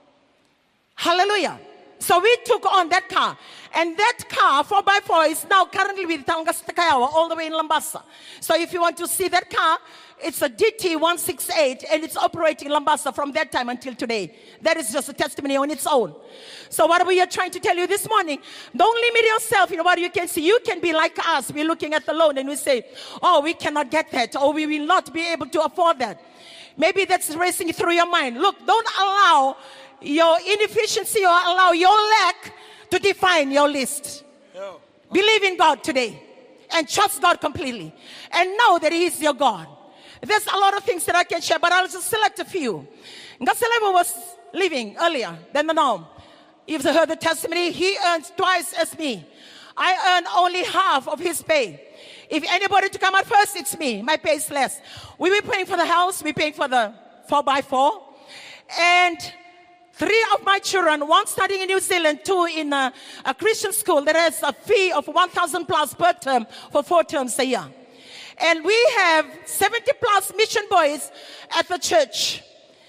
Speaker 2: Hallelujah. So we took on that car. And that car, four by four, is now currently with Taungas Takayawa, all the way in Lambasa. So if you want to see that car, it's a D T one sixty-eight, and it's operating in Lambasa from that time until today. That is just a testimony on its own. So what we are trying to tell you this morning, don't limit yourself in what you can see. You can be like us. We're looking at the loan and we say, oh, we cannot get that, or we will not be able to afford that. Maybe that's racing through your mind. Look, don't allow your inefficiency or allow your lack to define your list. Yeah. Believe in God today and trust God completely and know that He is your God. There's a lot of things that I can share, but I'll just select a few. Gaselevu was living earlier than the norm. You've heard the testimony. He earns twice as me. I earn only half of his pay. If anybody to come out first, it's me. My pay is less. We were paying for the house. We're paying for the four by four. And three of my children, one studying in New Zealand, two in a, a Christian school that has a fee of one thousand plus per term for four terms a year. And we have seventy plus mission boys at the church.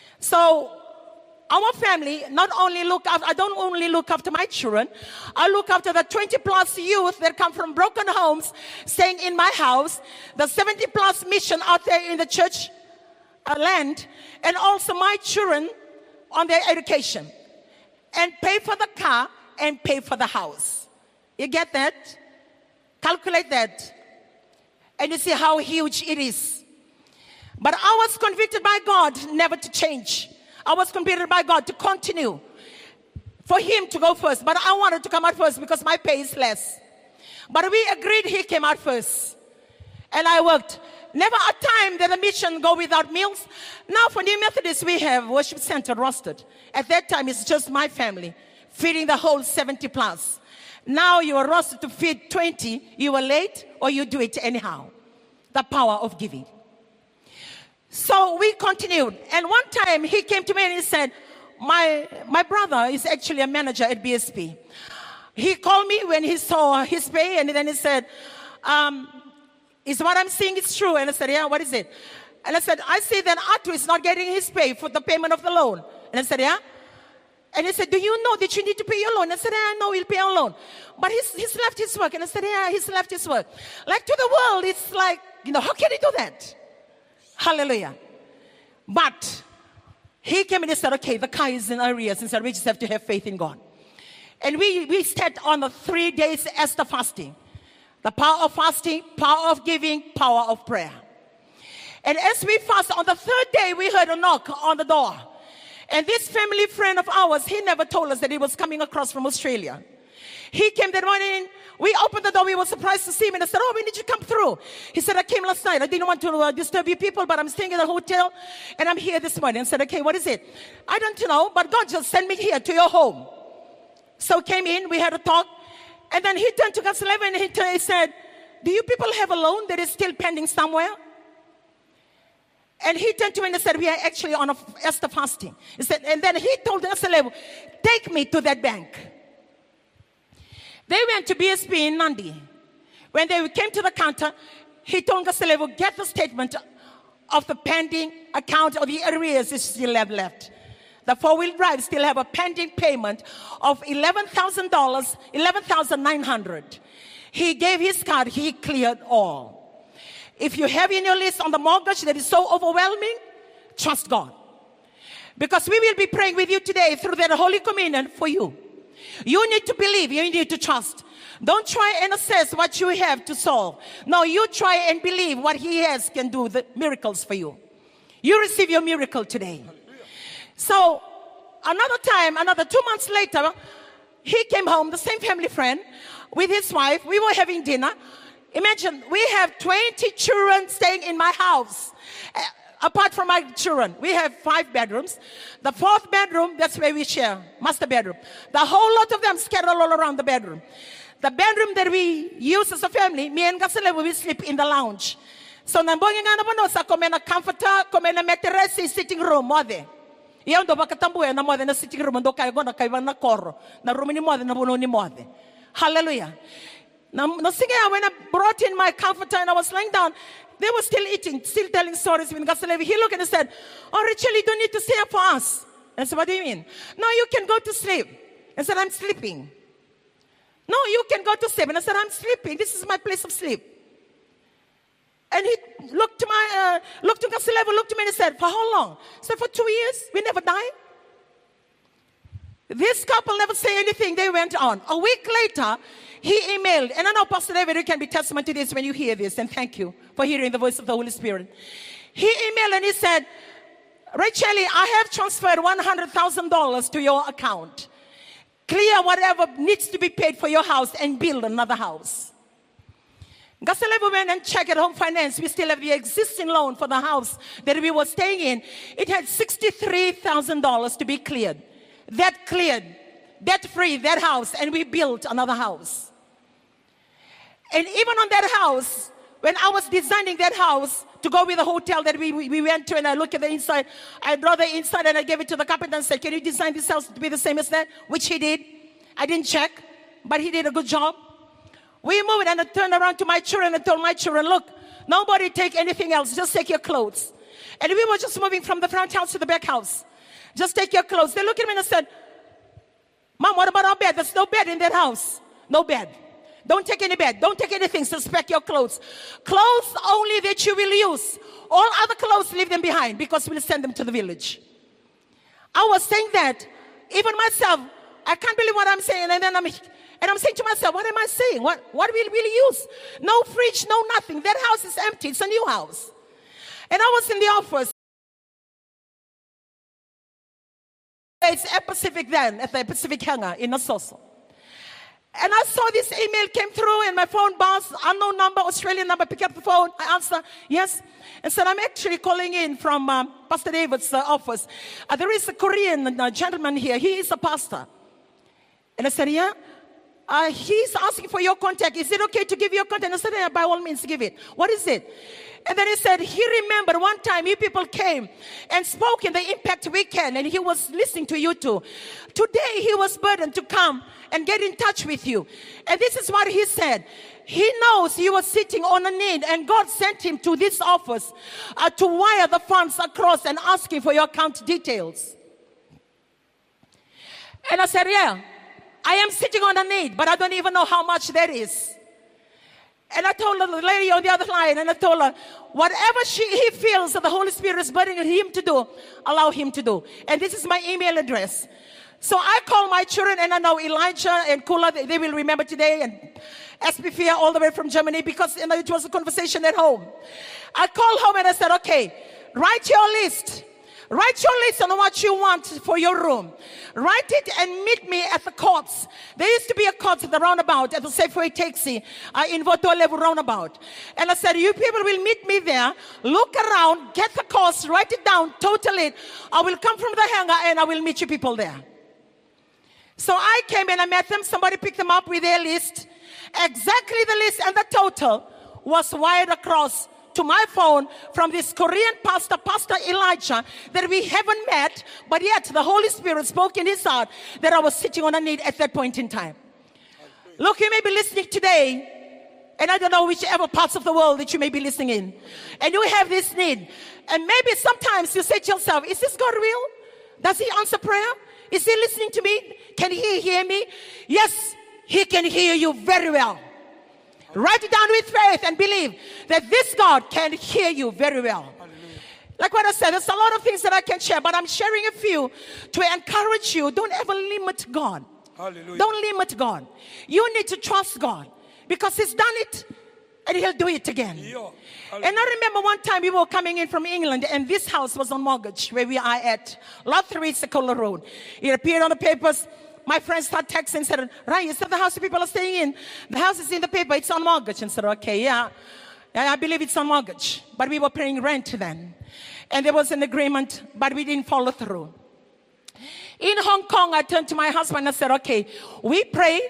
Speaker 2: So our family not only look after, I don't only look after my children, I look after the twenty plus youth that come from broken homes staying in my house, the seventy plus mission out there in the church uh, land, and also my children on their education, and pay for the car and pay for the house. You get that? Calculate that. And you see how huge it is. But I was convicted by God never to change. I was convicted by God to continue. For Him to go first. But I wanted to come out first because my pay is less. But we agreed He came out first. And I worked. Never a time that a mission go without meals. Now for New Methodists, we have worship center rostered. At that time, it's just my family feeding the whole seventy plus. Now you are rostered to feed twenty. You were late or you do it anyhow. The power of giving. So we continued. And one time he came to me and he said, my, my brother is actually a manager at B S P. He called me when he saw his pay and then he said, um, is what I'm seeing is true? And I said, yeah, what is it? And I said, I see that Atu is not getting his pay for the payment of the loan. And I said, yeah. And he said, do you know that you need to pay your loan? I said, yeah, I know he'll pay our loan. But he's, he's left his work. And I said, yeah, he's left his work. Like to the world, it's like, you know, how can he do that? Hallelujah. But he came and he said, okay, the car is in arrears. And said, we just have to have faith in God. And we, we stayed on the three days Esther fasting. The power of fasting, power of giving, power of prayer. And as we fasted, on the third day, we heard a knock on the door. And this family friend of ours, he never told us that he was coming across from Australia. He came that morning. We opened the door. We were surprised to see him. And I said, oh, when did you come through? He said, I came last night. I didn't want to uh, disturb you people, but I'm staying in a hotel. And I'm here this morning. I said, okay, what is it? I don't know, but God just sent me here to your home. So came in. We had a talk. And then he turned to Gaselevu and he, t- he said, do you people have a loan that is still pending somewhere? And he turned to me and said, we are actually on a Esther fasting. He said, and then he told Gaselevu, take me to that bank. They went to B S P in Nandi. When they came to the counter, he told Gaselevu, get the statement of the pending account or the arrears you still have left. The four-wheel drive still have a pending payment of eleven thousand dollars, eleven thousand nine hundred dollars. He gave his card, he cleared all. If you have in your list on the mortgage that is so overwhelming, trust God. Because we will be praying with you today through that Holy Communion for you. You need to believe, you need to trust. Don't try and assess what you have to solve. No, you try and believe what He has can do the miracles for you. You receive your miracle today. So, another time, another two months later, he came home, the same family friend, with his wife. We were having dinner. Imagine, we have twenty children staying in my house. Uh, apart from my children, we have five bedrooms. The fourth bedroom, that's where we share, master bedroom. The whole lot of them scattered all around the bedroom. The bedroom that we use as a family, me and Gaselevu, we sleep in the lounge. So nambongi nga naman sa kome na comforter, kome na mattress, sitting room mo de. Iyan do bakatambuya na mo de na sitting room do kayo go na kayo na koro na room ni mo de na buno ni mo de. Hallelujah. Now, now when I brought in my comforter and I was lying down, they were still eating, still telling stories. When God said, he looked and he said, "Oh, Rachel, you don't need to stay up for us." And I said, "What do you mean?" "No, you can go to sleep." I said, "I'm sleeping." "No, you can go to sleep." And I said, "I'm sleeping. This is my place of sleep." And he looked to my, uh, looked to Pastor Levo, looked to me and he said, "For how long?" I said, "For two years. We never die." This couple never say anything. They went on. A week later, he emailed, and I know Pastor David, you can be testament to this when you hear this, and thank you for hearing the voice of the Holy Spirit. He emailed and he said, "Rachel, I have transferred one hundred thousand dollars to your account. Clear whatever needs to be paid for your house and build another house." Gaselevo went and checked at Home Finance. We still have the existing loan for the house that we were staying in. It had sixty-three thousand dollars to be cleared. That cleared, debt-free, that house, and we built another house. And even on that house, when I was designing that house to go with the hotel that we, we, we went to, and I looked at the inside, I draw the inside and I gave it to the carpenter and said, "Can you design this house to be the same as that?" Which he did. I didn't check, but he did a good job. We moved and I turned around to my children and told my children, "Look, nobody take anything else, just take your clothes." And we were just moving from the front house to the back house. "Just take your clothes." They looked at me and said, "Mom, what about our bed? There's no bed in that house." "No bed. Don't take any bed. Don't take anything. Just pack your clothes. Clothes only that you will use. All other clothes, leave them behind because we'll send them to the village." I was saying that. Even myself, I can't believe what I'm saying. And then I'm, and I'm saying to myself, what am I saying? What, what will we use? No fridge, no nothing. That house is empty. It's a new house. And I was in the office. It's at Pacific then, at the Pacific hangar in Nasoso. And I saw this email came through and my phone buzzed, unknown number, Australian number, pick up the phone. I answer, "Yes." And said, "I'm actually calling in from um, Pastor David's uh, office. Uh, there is a Korean uh, gentleman here. He is a pastor." And I said, "Yeah." Uh, he's asking for your contact. Is it okay to give your contact? And I said, "Yeah, by all means, give it." "What is it?" And then he said, he remembered one time you people came and spoke in the Impact Weekend and he was listening to you too. Today he was burdened to come and get in touch with you. And this is what he said. He knows you were sitting on a need and God sent him to this office uh, to wire the funds across and asking for your account details. And I said, "Yeah, I am sitting on a need, but I don't even know how much that is." And I told the lady on the other line, and I told her, whatever she, he feels that the Holy Spirit is burdening him to do, allow him to do. And this is my email address. So I call my children, and I know Elijah and Kula, they, they will remember today, and Espifia all the way from Germany, because you know, it was a conversation at home. I called home and I said, "Okay, write your list. Write your list on what you want for your room. Write it and meet me at the courts." There used to be a court at the roundabout, at the Safeway Taxi, uh, in Voto Level roundabout. And I said, "You people will meet me there. Look around, get the cost, write it down, total it. I will come from the hangar and I will meet you people there." So I came and I met them. Somebody picked them up with their list. Exactly the list and the total was wired across to my phone from this Korean pastor, Pastor Elijah, that we haven't met, but yet the Holy Spirit spoke in his heart that I was sitting on a need at that point in time. Look, you may be listening today, and I don't know whichever parts of the world that you may be listening in, and you have this need. And maybe sometimes you say to yourself, "Is this God real? Does he answer prayer? Is he listening to me? Can he hear me?" Yes, he can hear you very well. Write it down with faith and believe that this God can hear you very well. Hallelujah. Like what I said, there's a lot of things that I can share, but I'm sharing a few to encourage you. Don't ever limit God. Hallelujah. Don't limit God. You need to trust God because he's done it and he'll do it again. Yeah. And I remember one time we were coming in from England and this house was on mortgage where we are at. Lot three, Sekolah Road. It appeared on the papers. My friends started texting and said, "Ryan, you said the house people are staying in. The house is in the paper. It's on mortgage." And said, "Okay, yeah. I believe it's on mortgage." But we were paying rent then. And there was an agreement, but we didn't follow through. In Hong Kong, I turned to my husband and said, "Okay, we pray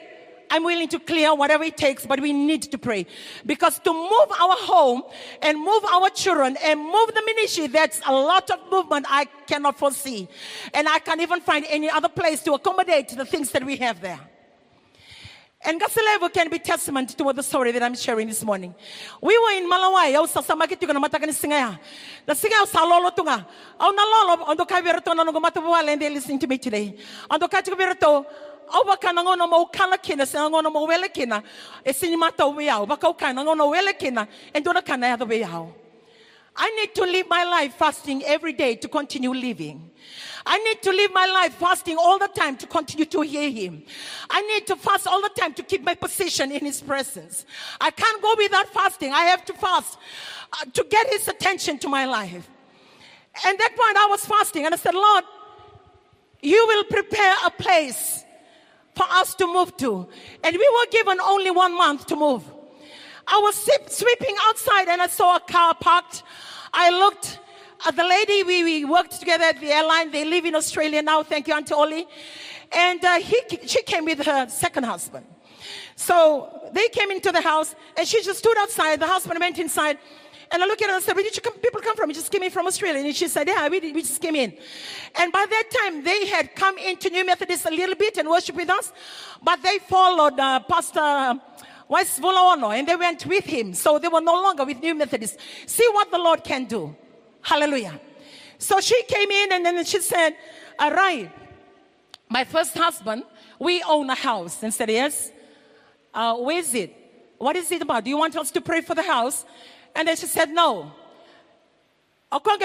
Speaker 2: I'm willing to clear whatever it takes, but we need to pray. Because to move our home and move our children and move the ministry, that's a lot of movement I cannot foresee. And I can't even find any other place to accommodate the things that we have there. And Gaselevo can be testament to the story that I'm sharing this morning. We were in Malawai, au sasamaki tuka na mataka ni singaya. The singaya sa lolo tunga. Au na lolo, ando kai virato na nungo matabuala, and they're listening to me today. Ando kai tuka virato, au baka na ngono mo ukana kina, sa ngono mo wele kina, e sinimata uweyao, baka ukana ngono wele kina, and dona kana yado weyao. I need to live my life fasting every day to continue living. I need to live my life fasting all the time to continue to hear him. I need to fast all the time to keep my position in his presence. I can't go without fasting. I have to fast uh, to get his attention to my life. And at that point I was fasting and I said, Lord, you will prepare a place for us to move to. And we were given only one month to move. I was sweeping outside and I saw a car parked. I looked at the lady, we, we worked together at the airline. They live in Australia now, thank you, Auntie Oli. And uh, he, she came with her second husband. So they came into the house and she just stood outside. The husband went inside. And I looked at her and said, where did you come, people come from? You just came in from Australia. And she said, yeah, we, we just came in. And by that time, they had come into New Methodist a little bit and worshiped with us. But they followed uh, Pastor Wise Vulaono, and they went with him. So they were no longer with New Methodist. See what the Lord can do. Hallelujah. So she came in and then she said, all right, my first husband, we own a house. And said, yes. Uh, where is it? What is it about? Do you want us to pray for the house? And then she said, no. What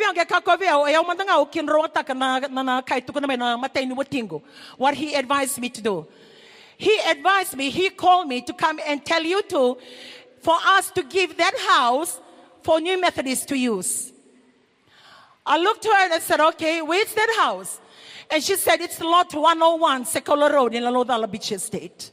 Speaker 2: he advised me to do. He advised me, he called me to come and tell you to, for us to give that house for New Methodists to use. I looked to her and I said, okay, where's that house? And she said, it's lot one oh one, Sekolah Road in Lalodala Beach Estate.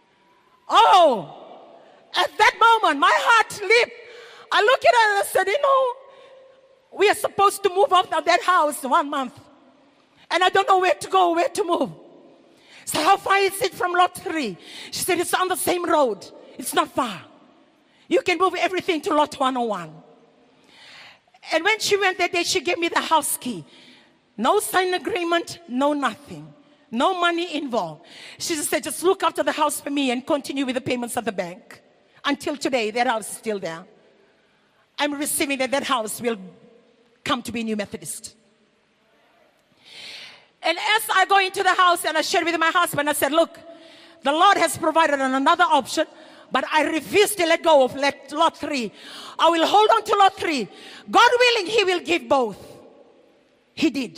Speaker 2: Oh, at that moment, my heart leaped. I looked at her and I said, you know, we are supposed to move out of that house one month. And I don't know where to go, where to move. So how far is it from lot three? She said, it's on the same road. It's not far. You can move everything to lot one oh one. And when she went that day, she gave me the house key. No sign agreement, no nothing. No money involved. She just said, just look after the house for me and continue with the payments at the bank. Until today, that house is still there. I'm receiving that that house will come to be New Methodist. And as I go into the house and I shared with my husband, I said, look, the Lord has provided another option, but I refuse to let go of lot three. I will hold on to lot three. God willing, he will give both. He did.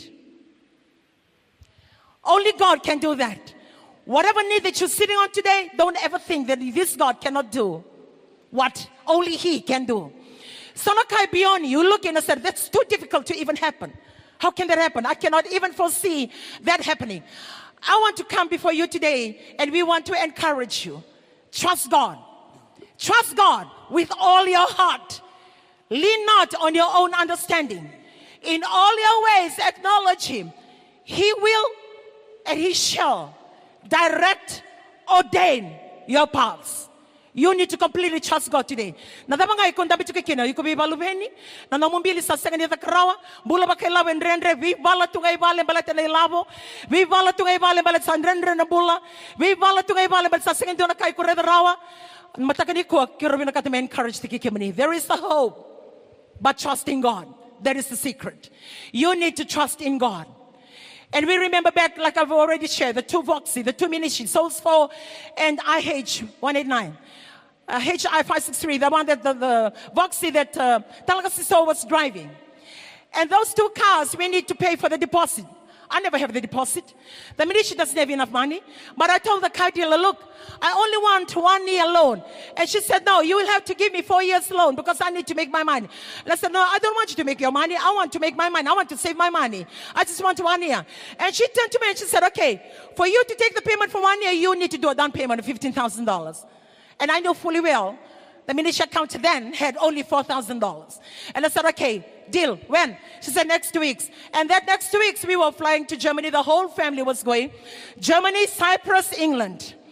Speaker 2: Only God can do that. Whatever need that you're sitting on today, don't ever think that this God cannot do what only he can do. Sonakai beyond you look in and said, that's too difficult to even happen. How can that happen? I cannot even foresee that happening. I want to come before you today and we want to encourage you. Trust God. Trust God with all your heart. Lean not on your own understanding. In all your ways, acknowledge him. He will and he shall direct, ordain your paths. You need to completely trust God today. Na dama nga ikon dapat kikina, iko bi balubeni, na namumbili sa senga ni takarawa, bula ba kailaw enrendre, vi bala tungay bale balat na ilabo, vi bala tungay bale balat sa enrendre na bula, vi bala tungay bale balat sa senga do na kay kureda rawa. Matakani ko kiro bin nakatime encourage the kikimani. There is the hope, but trust in God. That is the secret. You need to trust in God. And we remember back, like I've already shared, the two Voxy, the two ministries, Souls four and I H one eighty-nine. Uh, H I five sixty-three, the one that the, the Voxy that uh, Talagasiso was driving. And those two cars, we need to pay for the deposit. I never have the deposit. The ministry doesn't have enough money. But I told the car dealer, look, I only want one year loan. And she said, no, you will have to give me four years loan because I need to make my money. And I said, no, I don't want you to make your money. I want to make my money. I want to save my money. I just want one year. And she turned to me and she said, okay, for you to take the payment for one year, you need to do a down payment of fifteen thousand dollars. And I know fully well, the ministry account then had only four thousand dollars. And I said, okay, deal. When? She said, next two weeks. And that next two weeks, we were flying to Germany. The whole family was going. Germany, Cyprus, England.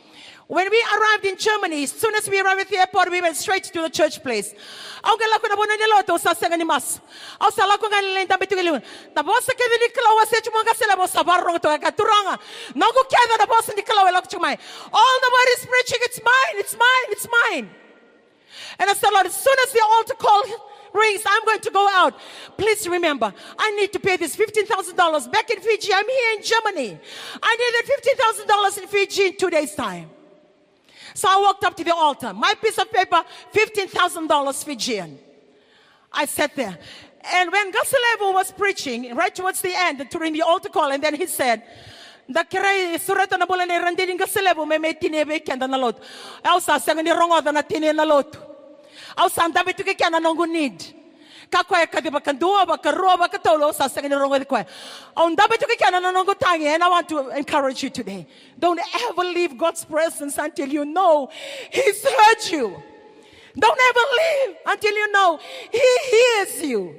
Speaker 2: When we arrived in Germany, as soon as we arrived at the airport, we went straight to the church place. Aunque la kuna bona niloto sa senga ni mas. Au sa la kuna lenta bitugilun. Na bosa ke ni klawa se chumunga sela bosa barrong to ka turanga. No go keda na bosa ni klawa la chumai. All the word is preaching, it's mine, it's mine, it's mine. And I said, Lord, as soon as the altar call rings, I'm going to go out. Please remember, I need to pay this fifteen thousand dollars back in Fiji. I'm here in Germany. I needed fifteen thousand dollars in Fiji in two days' time. So I walked up to the altar. My piece of paper, fifteen thousand dollars Fijian. I sat there. And when Gaselevo was preaching, right towards the end, during the altar call, and then he said, "Da kere surata na bola ne randin Gaselevo me me tinebe kenda na lot. Au sa senga ni rongo da na tine na lot. Au sa ndabe tuke kana nongo need. Kakwa ka diba kandua ba karua ba katolo sa senga ni rongo de kwa. Au ndabe tuke kana na nongo tangi. And I want to encourage you today. Don't ever leave God's presence until you know He's heard you. Don't ever leave until you know He hears you.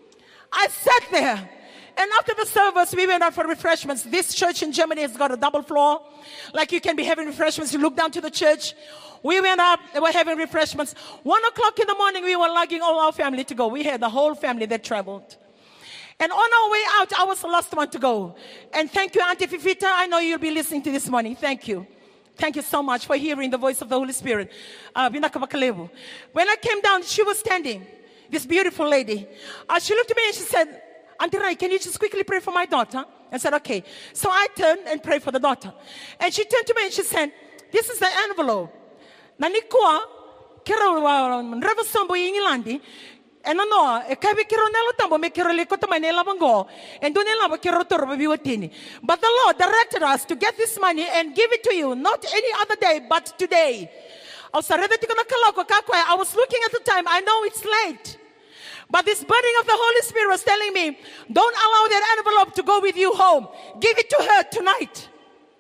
Speaker 2: I sat there. And after the service, we went out for refreshments. This church in Germany has got a double floor. Like you can be having refreshments. You look down to the church. We went up. They were having refreshments. One o'clock in the morning, we were lugging all our family to go. We had the whole family that traveled. And on our way out, I was the last one to go. And thank you, Auntie Fifita. I know you'll be listening to this morning. Thank you. Thank you so much for hearing the voice of the Holy Spirit. Uh, when I came down, she was standing. This beautiful lady. Uh, she looked at me and she said, "Auntie Rai, can you just quickly pray for my daughter?" I said, "Okay." So I turned and prayed for the daughter. And she turned to me and she said, "This is the envelope. Nanikua, kero revo sombo ingilandi. And no, e kabi kero nelo tambo me kero liko tama nela bango. And do nela kero toro biwatini. But the Lord directed us to get this money and give it to you, not any other day, but today." I was looking at the time. I know it's late. But this burning of the Holy Spirit was telling me, don't allow that envelope to go with you home. Give it to her tonight.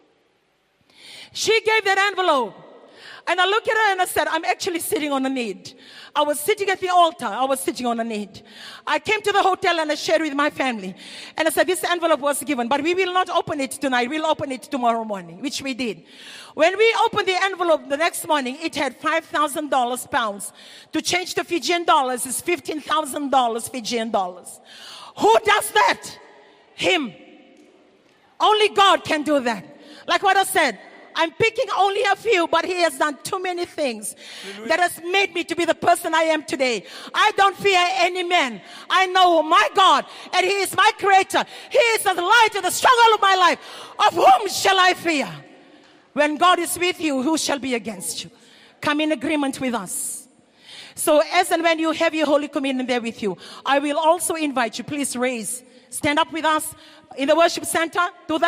Speaker 2: She gave that envelope. And I looked at her and I said, "I'm actually sitting on a need." I was sitting at the altar. I was sitting on a need. I came to the hotel and I shared with my family. And I said, "This envelope was given, but we will not open it tonight. We'll open it tomorrow morning," which we did. When we opened the envelope the next morning, it had five thousand dollars pounds. To change to Fijian dollars is fifteen thousand dollars Fijian dollars. Who does that? Him. Only God can do that. Like what I said, I'm picking only a few, but He has done too many things that has made me to be the person I am today. I don't fear any man. I know my God, and He is my creator. He is the light and the struggle of my life. Of whom shall I fear? When God is with you, who shall be against you? Come in agreement with us. So as and when you have your Holy Communion there with you, I will also invite you, please raise. Stand up with us in the worship center.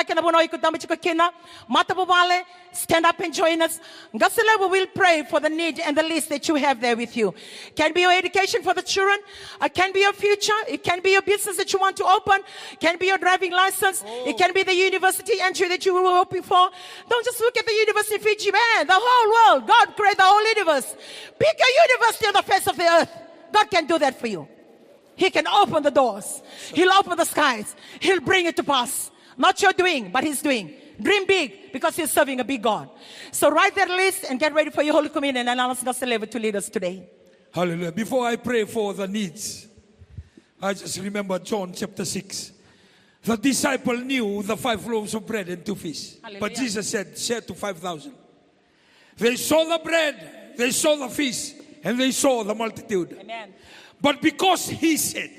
Speaker 2: Stand up and join us. Gaselevo will pray for the need and the list that you have there with you. Can be your education for the children. It can be your future. It can be your business that you want to open. It can be your driving license. Oh. It can be the university entry that you were hoping for. Don't just look at the University of Fiji, man. The whole world. God created the whole universe. Pick a university on the face of the earth. God can do that for you. He can open the doors. He'll open the skies. He'll bring it to pass. Not your doing, but He's doing. Dream big, because He's serving a big God. So write that list and get ready for your Holy Communion and ask Gaselevo to lead us today.
Speaker 1: Hallelujah. Before I pray for the needs, I just remember John chapter six. The disciple knew the five loaves of bread and two fish. Hallelujah. But Jesus said, share to five thousand. They saw the bread, they saw the fish, and they saw the multitude.
Speaker 2: Amen.
Speaker 1: But because He said,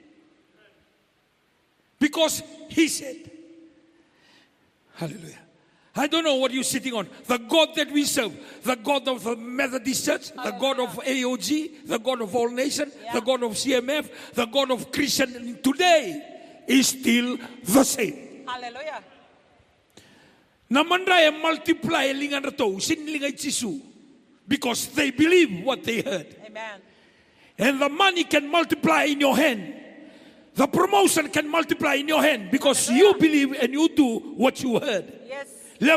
Speaker 1: because He said, hallelujah. I don't know what you're sitting on. The God that we serve, the God of the Methodist Church, the God of A O G, the God of all nations, yeah. the God of C M F, the God of Christian today is still the same.
Speaker 2: Hallelujah.
Speaker 1: Namandra multiply linganrato sinlinga Jisu because they believe what they heard.
Speaker 2: Amen.
Speaker 1: And the money can multiply in your hand. The promotion can multiply in your hand because you believe and you do what you heard.
Speaker 2: Yes.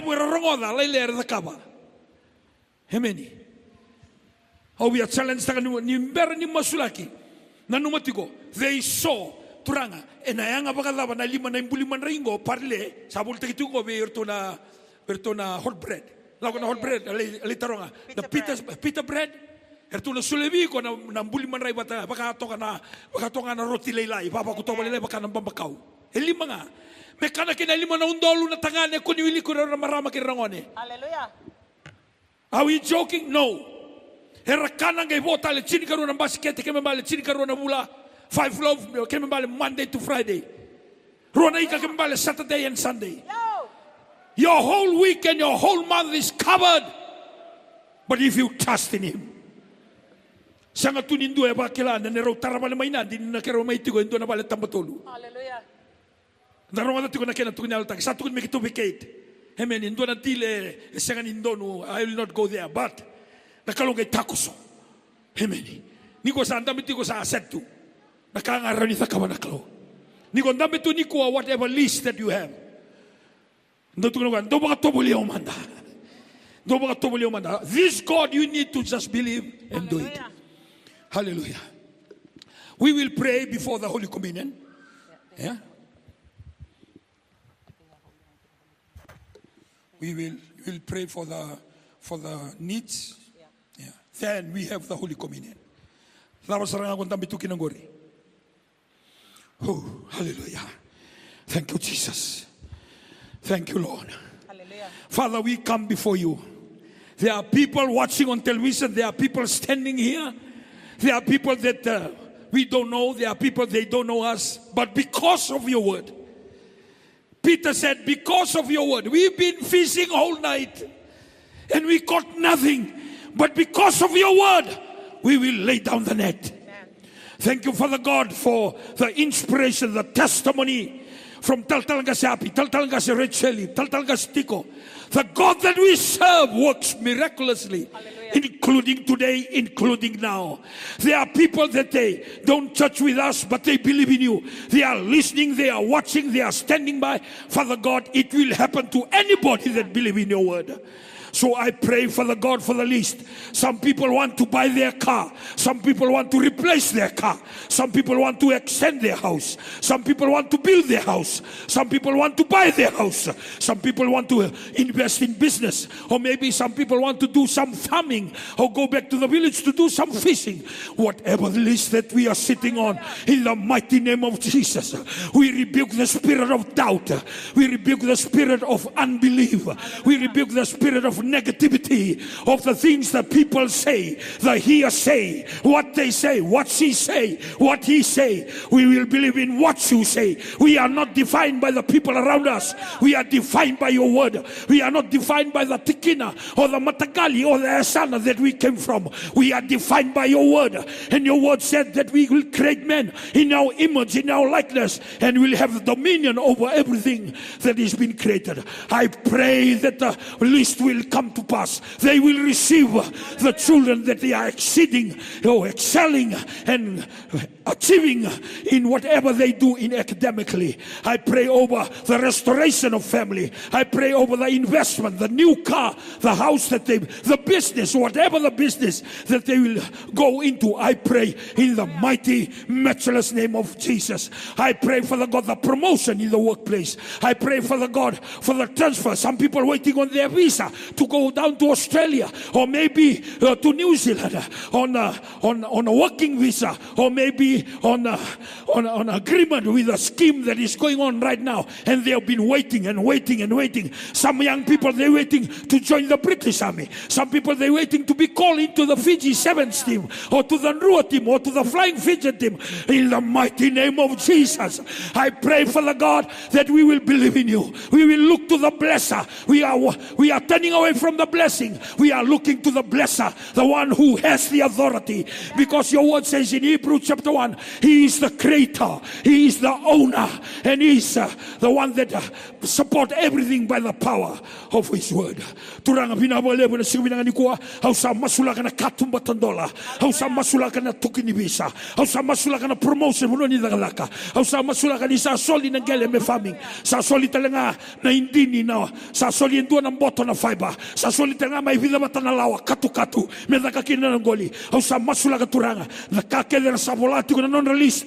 Speaker 1: Amen. How we are challenged ni masulaki. Nanumatigo. They saw turanga. And ayanga bagalava na lima na imbuli man ringo parle. Sabul tekitugo be ertona ertona hot bread. Lau kana hot bread, ali ali taronga. The pita pita bread. Ertu na sulevi ko na na buli man rai bata baka to kana baka to kana roti leilai papa ko to leilai baka nang bambakaw. Eli mga me kana kina lima na undolo na tangane ko niwili ko na marama kirangone.
Speaker 2: Hallelujah.
Speaker 1: Are we joking? No. Era kana ngai bota le chini karu na basket ke me bale chini karu na bula five loaf ke me bale Monday to Friday. Rona ika ke me bale Saturday and Sunday. Your whole week and your whole month is covered. But if you trust in Him. Sanga tunindu e bakila na nero tarabale maina din na kero maitigo indo na bale tambatolu.
Speaker 2: Hallelujah.
Speaker 1: Naronga na tigo na kena tugnal tak sa tugun mekito vikate. Amen. Indo na tile sanga nindo no I will not go there but nakalonga takuso. Amen. Niko sa andami tigo sa asetu. Nakangarani sa kawanaklo. Niko ndambe tu niko whatever list that you have. Ndo tugo na ndo baka tobuli omanda. Ndo baka tobuli omanda. This God you need to just believe and do it. Hallelujah. We will pray before the Holy Communion. Yeah. We will will pray for the for the needs. Yeah. Then we have the Holy Communion. Oh, hallelujah. Thank you, Jesus. Thank you, Lord.
Speaker 2: Hallelujah.
Speaker 1: Father, we come before you. There are people watching on television. There are people standing here. There are people that uh, we don't know. There are people they don't know us. But because of your word, Peter said, because of your word, we've been fishing all night and we caught nothing. But because of your word, we will lay down the net. Amen. Thank you, Father God, for the inspiration, the testimony from Taltalangasiapi, Taltalangasi Taltalangastiko. The God that we serve works miraculously. Hallelujah. Including today, including now. There are people that they don't church with us, but they believe in you. They are listening, they are watching, they are standing by. Father God, it will happen to anybody that believe in your word. So I pray, Father God, for the list. Some people want to buy their car. Some people want to replace their car. Some people want to extend their house. Some people want to build their house. Some people want to buy their house. Some people want to invest in business. Or maybe some people want to do some farming or go back to the village to do some fishing. Whatever the list that we are sitting on, in the mighty name of Jesus, we rebuke the spirit of doubt. We rebuke the spirit of unbelief. We rebuke the spirit of negativity, of the things that people say, the hearsay, what they say, what she say, what he say. We will believe in what you say. We are not defined by the people around us. We are defined by your word. We are not defined by the Tikina or the Matagali or the Asana that we came from. We are defined by your word. And your word said that we will create men in our image, in our likeness, and will have dominion over everything that is been created. I pray that the list will come to pass. They will receive the children that they are exceeding, oh, excelling and achieving in whatever they do in academically. I pray over the restoration of family. I pray over the investment, the new car, the house that they, the business, whatever the business that they will go into. I pray in the mighty, matchless name of Jesus. I pray for the God, the promotion in the workplace. I pray for the God, for the transfer. Some people waiting on their visa to go down to Australia or maybe uh, to New Zealand on a, on on a working visa, or maybe on a, on a, on agreement with a scheme that is going on right now, and they have been waiting and waiting and waiting. Some young people, they're waiting to join the British Army. Some people, they're waiting to be called into the Fiji Sevens team or to the Nrua team or to the Flying Fidget team. In the mighty name of Jesus, I pray for the God that we will believe in you. We will look to the blesser. We are we are turning away from the blessing. We are looking to the blesser, the one who has the authority, because your word says in Hebrews chapter one, he is the creator, he is the owner, and he is uh, the one that uh, support everything by the power of his word. Turanga pinabole bona sibinanga ni kuwa hausa masula kana katumba tandola, hausa masula kana tukini visa, hausa masula kana promotion mo ni dagalaka, hausa masula kana sa soli na gele me farming, sa soli talenga na indini na, sa soli ndua na mboto na fiber, sa soli talenga mai vida matana lawa katu katu me daka kina ngoli, hausa masula ka turanga na kakele na savolati kuna non release and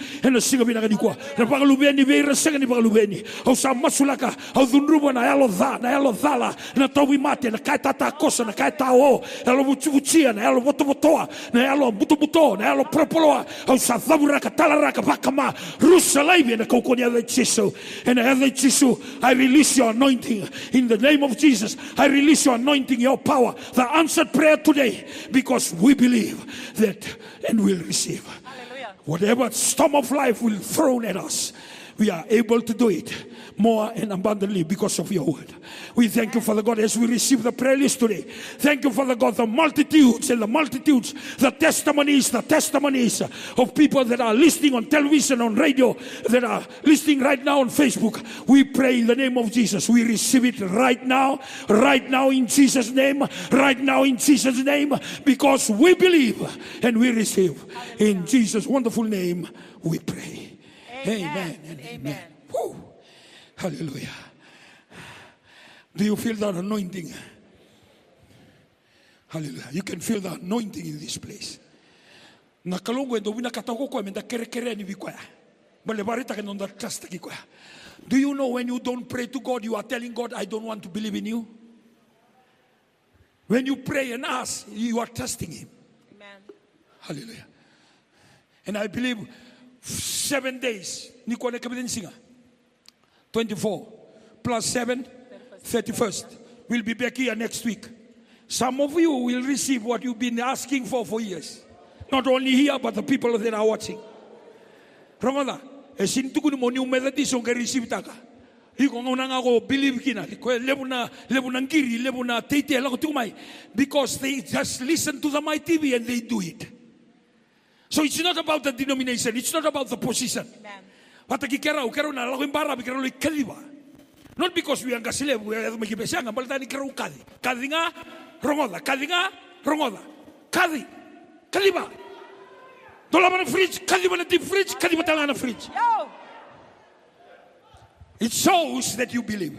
Speaker 1: singa bina kani kwa na pagalubeni veira singa ni pagalubeni au sa masulaka au dhunruba na yalo dha na yalo dhala na tawi mate na kai tata kosa na kai tao yalo vuchuvuchia na yalo votovotoa na yalo butobuto na yalo propoloa au sa dhamuraka talaraka pakama rusalaibi na kaukonia the chiso and the chiso I release your anointing in the name of Jesus. I release your anointing, your power, the answered prayer today, because we believe that and will receive.
Speaker 2: Hallelujah.
Speaker 1: Whatever storm of life will throw at us, we are able to do it more and abundantly because of your word. We thank you, Father God, as we receive the prayer list today. Thank you, Father God, the multitudes and the multitudes, the testimonies, the testimonies of people that are listening on television, on radio, that are listening right now on Facebook. We pray in the name of Jesus. We receive it right now, right now in Jesus' name, right now in Jesus' name, because we believe and we receive. In Jesus' wonderful name, we pray. Amen, amen and amen. amen. Woo. Hallelujah. Do you feel that anointing? Hallelujah. You can feel the anointing in this place. Nakalongo ndo wina katako kwa menda kere kere ni bikwaya. Bale barita ke nonda trust ki kwa. Do you know when you don't pray to God, you are telling God, I don't want to believe in you? When you pray and ask, you are trusting Him.
Speaker 2: Amen.
Speaker 1: Hallelujah. And I believe seven days, ni kwa nekabidin singa. twenty-four plus seven, thirty-first. We'll be back here next week. Some of you will receive what you've been asking for for years. Not only here, but the people that are watching. Rongoda, esin tukuni mo new Methodist on receive taka. Iko ngona go believe kina. Ko lebuna lebuna ngiri lebuna tete la ko tumai, because they just listen to the my T V and they do it. So it's not about the denomination. It's not about the position.
Speaker 2: Amen.
Speaker 1: Not because we are Gasile, we are Makibesanga, but then Kadi. Kadinga, Rongoda, Kadinga, Rongoda, Kadi, Kaliba. Dolabana fridge, Kadibana deep fridge, Kadibatalana fridge. It shows that you believe.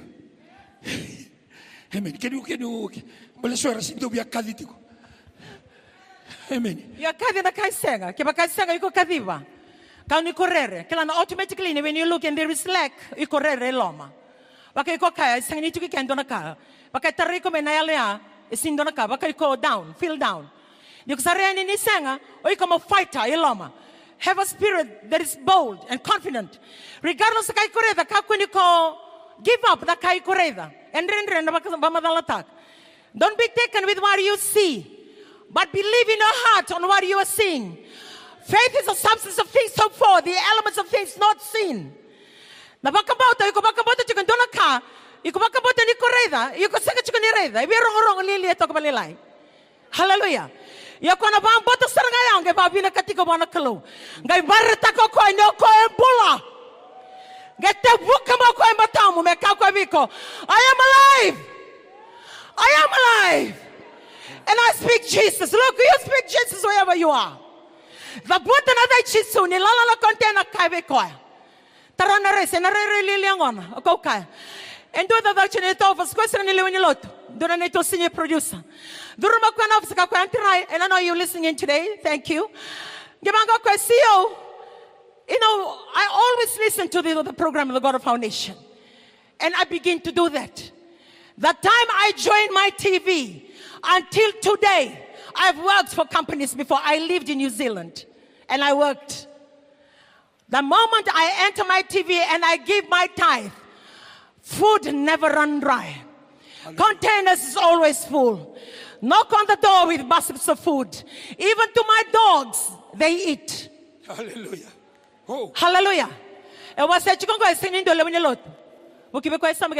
Speaker 1: Amen. Can you, can you, Baleswara Sinto be a Kaditico? Amen.
Speaker 2: You are Kadina Kaisenga, Kibakaisenga, you go Kadiba. Can you correre? Can automatically, when you look and there is lack, you correre loma. Baka iko kaya, isang nito ki kendo na ka. Baka tari ko menayalea, isindo na ka. Baka iko down, feel down. Yung sarene ni senga, o iko mo fighter, iloma. Have a spirit that is bold and confident. Regardless of kay koreda, kako niko give up na kay koreda. And rin rin na baka bamadalatak. Don't be taken with what you see, but believe in your heart on what you are seeing. Faith is a substance of things hoped for, the elements of things not seen. Na bakabota, iko bakabota chicken dona ka, iko bakabota ni koreda, iko sanga chicken ni reda, ibi rong rong lili eto kabalilay. Hallelujah. Yako na bang bota sarangayang, gay babi na katiko ba na kalo. Gay barita ko ko no ko embula. Gay te buka mo ko embatamu me ka ko biko. I am alive. I am alive. And I speak Jesus. Look, you speak Jesus wherever you are. The buta na dai chisu ni lala la container kaibe koy. Tara na rese na re re liliangon. Okay, okay. And do the action it offers question ni lewen lot. Do na nito senior producer. Do ma kwa na office ka kwa antirai. And I know you're listening today. Thank you. Gibanga kwa C E O. You know, I always listen to the, the program of the God of Foundation. And I begin to do that. The time I joined my T V until today, I've worked for companies before. I lived in New Zealand and I worked. The moment I enter my T V and I give my tithe, food never run dry. Containers is always full. Knock on the door with baskets of food. Even to my dogs, they eat.
Speaker 1: Hallelujah. Oh.
Speaker 2: Hallelujah. And what said you can go singing the living lot? Amen.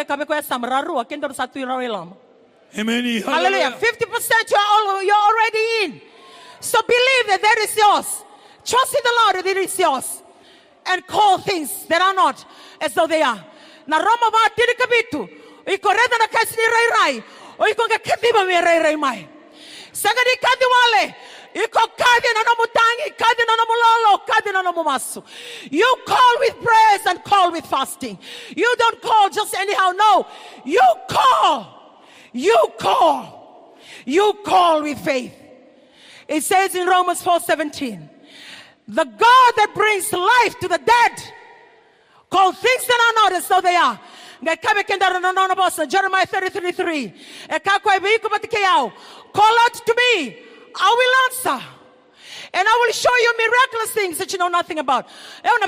Speaker 2: Hallelujah. fifty percent you're, all, you're already in. So believe that that is yours. Trust in the Lord that it is yours. And call things that are not as though they are. Na Roma ba tiri kabitu. Iko reda na kasi ni rai rai. O iko nga kadiba mi rai rai mai. Sanga di kadi wale. Iko kadi na namutangi. Kadi na namulolo. Kadi na namumasu. You call with prayers and call with fasting. You don't call just anyhow. No. You call. You call. You call with faith. It says in Romans four seventeen The God that brings life to the dead. Call things that are not as though they are. Jeremiah thirty-three three. Call out to me. I will answer. And I will show you miraculous things that you know nothing about. Lord,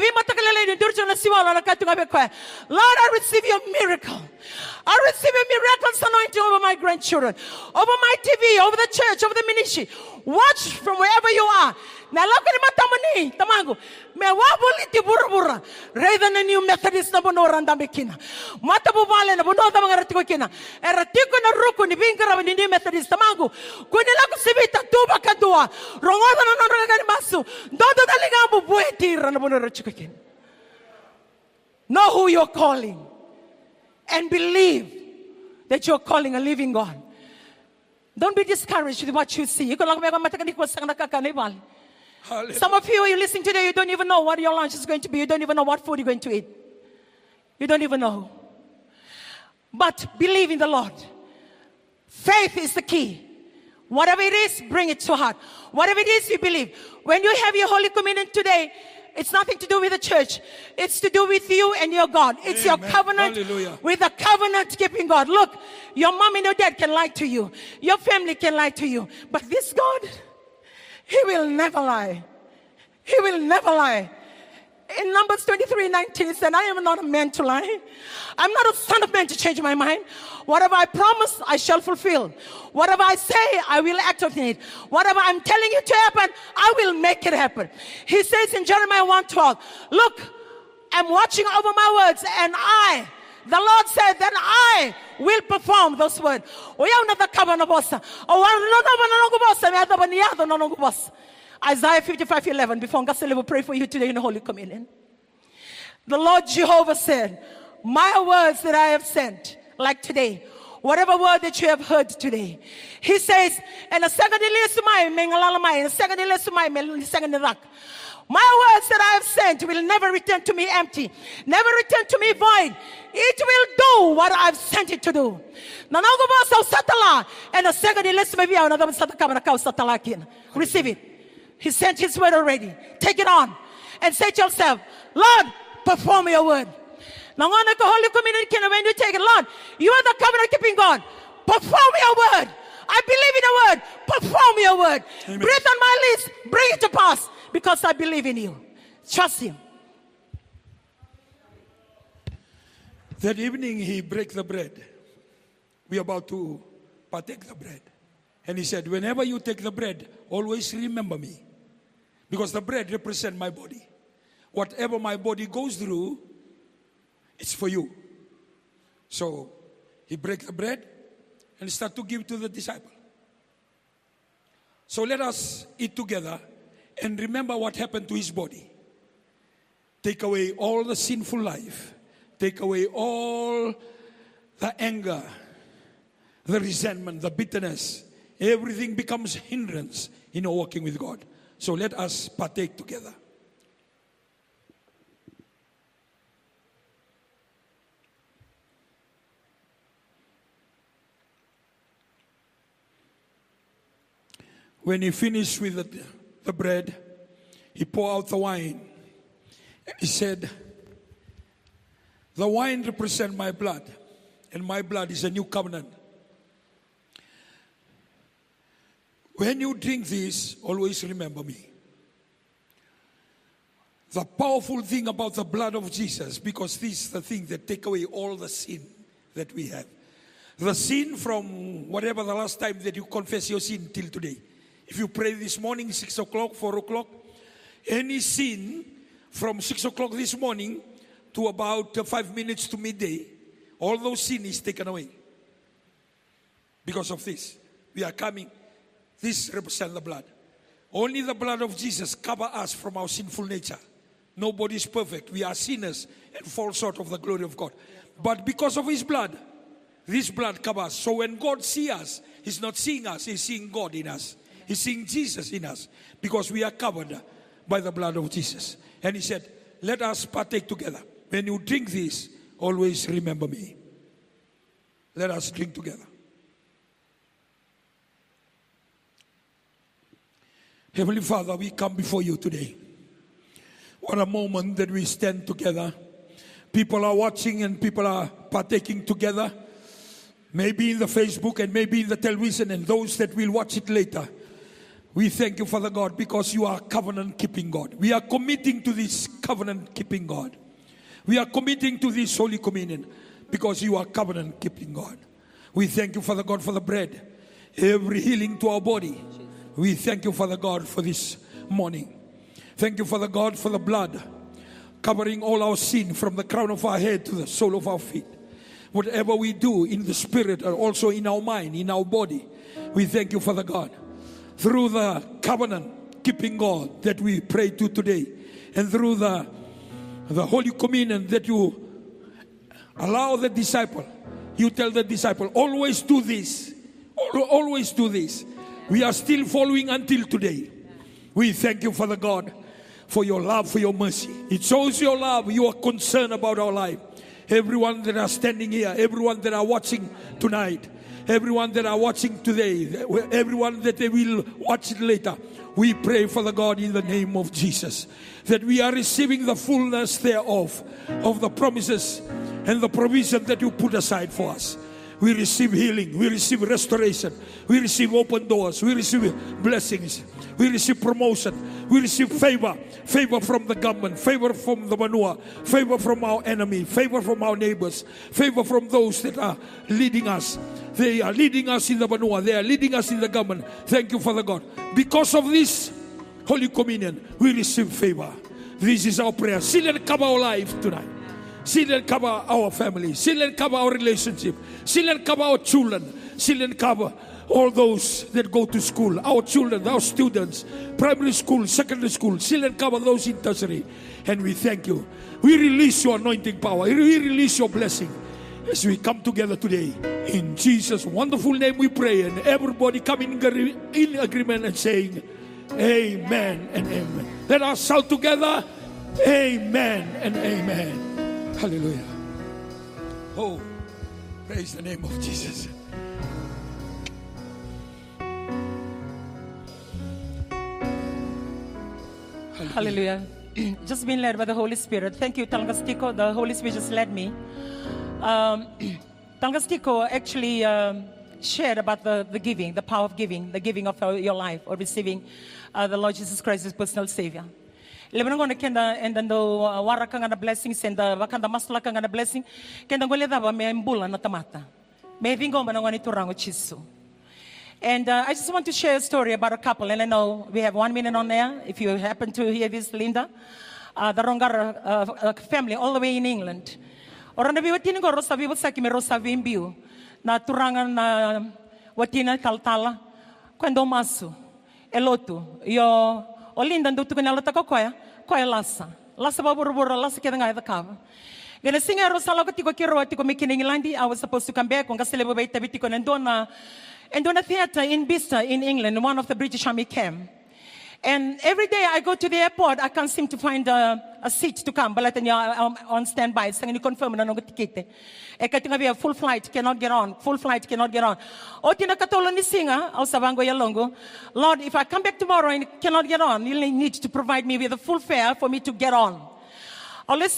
Speaker 2: I receive your miracle. I receive a miraculous anointing over my grandchildren, over my T V, over the church, over the ministry. Watch from wherever you are. Now look at my tamangu. Me wabuliti burubura. Rather than new Methodist na bonora ndambekina. Matabu vale na bonora mangaratiko kina. Eratiko na ruku ni bingara ni new Methodist tamangu. Kuni laku sibita tuba kadua. Rongoda na nonga ni masu. Dodo daligambu bueti na bonora chikokin. Know who you're calling. And believe that you're calling a living God. Don't be discouraged with what you see. Some of you, you're listening today, you don't even know what your lunch is going to be. You don't even know what food you're going to eat. You don't even know. But believe in the Lord. Faith is the key. Whatever it is, bring it to heart. Whatever it is you believe. When you have your Holy Communion today, it's nothing to do with the church. It's to do with you and your God. It's Amen. Your covenant Hallelujah. With a covenant-keeping God. Look, your mom and your dad can lie to you. Your family can lie to you. But this God, He will never lie. He will never lie. In Numbers twenty-three nineteen, it said, I am not a man to lie. I'm not a son of man to change my mind. Whatever I promise, I shall fulfill. Whatever I say, I will act on it. Whatever I'm telling you to happen, I will make it happen. He says in Jeremiah one twelve, look, I'm watching over my words, and I, the Lord said that I will perform those words. Isaiah fifty-five eleven, before Ngasele will pray for you today in the Holy Communion. The Lord Jehovah said, my words that I have sent, like today, whatever word that you have heard today, He says, and a second my second my words that I have sent will never return to me empty, never return to me void. It will do what I've sent it to do. And a second receive it. He sent His word already. Take it on and say to yourself, Lord, perform your word. Now, when you take it, Lord, you are the covenant keeping God. Perform your word. I believe in your word. Perform your word. Amen. Breathe on my lips. Bring it to pass because I believe in you. Trust Him.
Speaker 1: That evening He broke the bread. We are about to partake the bread. And He said, whenever you take the bread, always remember me. Because the bread represents my body. Whatever my body goes through, it's for you. So He break the bread and start to give to the disciple. So let us eat together and remember what happened to His body. Take away all the sinful life. Take away all the anger, the resentment, the bitterness. Everything becomes hindrance in our walking with God. So let us partake together. When He finished with the, the bread, He poured out the wine. He said, the wine represents my blood, and my blood is a new covenant. When you drink this, always remember me. The powerful thing about the blood of Jesus, because this is the thing that takes away all the sin that we have. The sin from whatever the last time that you confess your sin till today. If you pray this morning, six o'clock, four o'clock, any sin from six o'clock this morning to about uh, five minutes to midday, all those sin is taken away. Because of this, we are coming. This represents the blood. Only the blood of Jesus covers us from our sinful nature. Nobody is perfect. We are sinners and fall short of the glory of God. But because of His blood, this blood covers. So when God sees us, He's not seeing us, He's seeing God in us. He's seeing Jesus in us because we are covered by the blood of Jesus. And He said, let us partake together. When you drink this, always remember me. Let us drink together. Heavenly Father, we come before you today. What a moment that we stand together. People are watching and people are partaking together. Maybe in the Facebook and maybe in the television and those that will watch it later. We thank you, Father God, because you are covenant-keeping God. We are committing to this covenant-keeping God. We are committing to this Holy Communion because you are covenant-keeping God. We thank you, Father God, for the bread. Every healing to our body. We thank you, Father God, for this morning. Thank you, Father God, for the blood covering all our sin from the crown of our head to the sole of our feet. Whatever we do in the spirit and also in our mind, in our body, we thank you, Father God, through the covenant-keeping God that we pray to today, and through the, the Holy Communion that you allow the disciple, you tell the disciple, always do this, always do this. We are still following until today. We thank you, Father God, for your love, for your mercy. It shows your love. You are concerned about our life. Everyone that are standing here, everyone that are watching tonight, everyone that are watching today, everyone that they will watch it later, we pray, Father God, in the name of Jesus, that we are receiving the fullness thereof, of the promises and the provision that you put aside for us. We receive healing, we receive restoration, we receive open doors, we receive blessings, we receive promotion, we receive favor, favor from the government, favor from the manua, favor from our enemy, favor from our neighbors, favor from those that are leading us. They are leading us in the manua, they are leading us in the government. Thank you, Father God. Because of this Holy Communion, we receive favor. This is our prayer. Seal and cover our life tonight. Seal and cover our family. Seal and cover our relationship. Seal and cover our children. Seal and cover all those that go to school. Our children, our students, primary school, secondary school. Seal and cover those in tertiary. And we thank you. We release your anointing power. We release your blessing as we come together today. In Jesus' wonderful name we pray. And everybody come in, in agreement and saying, amen and amen. Let us shout together, amen and amen. Hallelujah. Oh, praise the name of Jesus.
Speaker 2: Hallelujah. Just being led by the Holy Spirit. Thank you, Talgastiko. The Holy Spirit just led me. Um, Talgastiko actually um, shared about the, the giving, the power of giving, the giving of your life or receiving uh, the Lord Jesus Christ as personal Savior. Lebanon gonna kenda and then the wara kang na blessings and the wakanda masla kang na blessing kenda gole daba me mbula na tamata me vingo manangwa ni turango chisu. And uh, I just want to share a story about a couple, and I know we have one minute on there. If you happen to hear this, Linda, uh, the Rongar uh, uh, family all the way in England. Oranda bi watini go rosa bi watsa kimi rosa vimbiu na turangan na watina taltala kwendo masu elotu yo Olinda ndo tukuna lata ko koya koya lasa lasa baburubura lasa keda ngai da kava gena singa rosala ko tiko kiro tiko making England. I was supposed to come back on gaselebo baita bitiko ndona ndona theater in Bicester in England, one of the British Army camp. And every day I go to the airport, I can't seem to find a, a seat to come. But I'm on standby. So I confirm na nong ticket. E katinga via full flight cannot get on. Full flight cannot get on. O tina katolo ni singa au sabango yalongo. Lord, if I come back tomorrow and cannot get on, you need to provide me with a full fare for me to get on. And I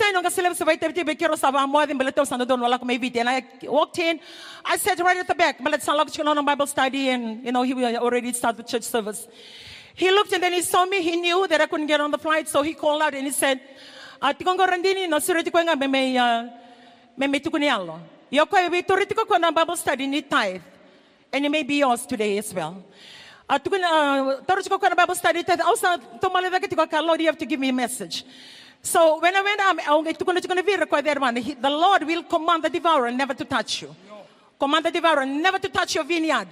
Speaker 2: walked in. I sat right at the back. But let's on Bible study, and you know he already started church service. He looked and then he saw me. He knew that I couldn't get on the flight, so he called out and he said, "Tikongo randini no sureti ko nga me me me tukunialo. Yoko we toriti ko na Bible study ni tithe, and it may be yours today as well. Tukuna toriti ko na Bible study tithe. Also, tomale da kitiko ka Lord, you have to give me a message." So when I went out, the Lord will command the devourer never to touch you. Command the devourer never to touch your vineyard.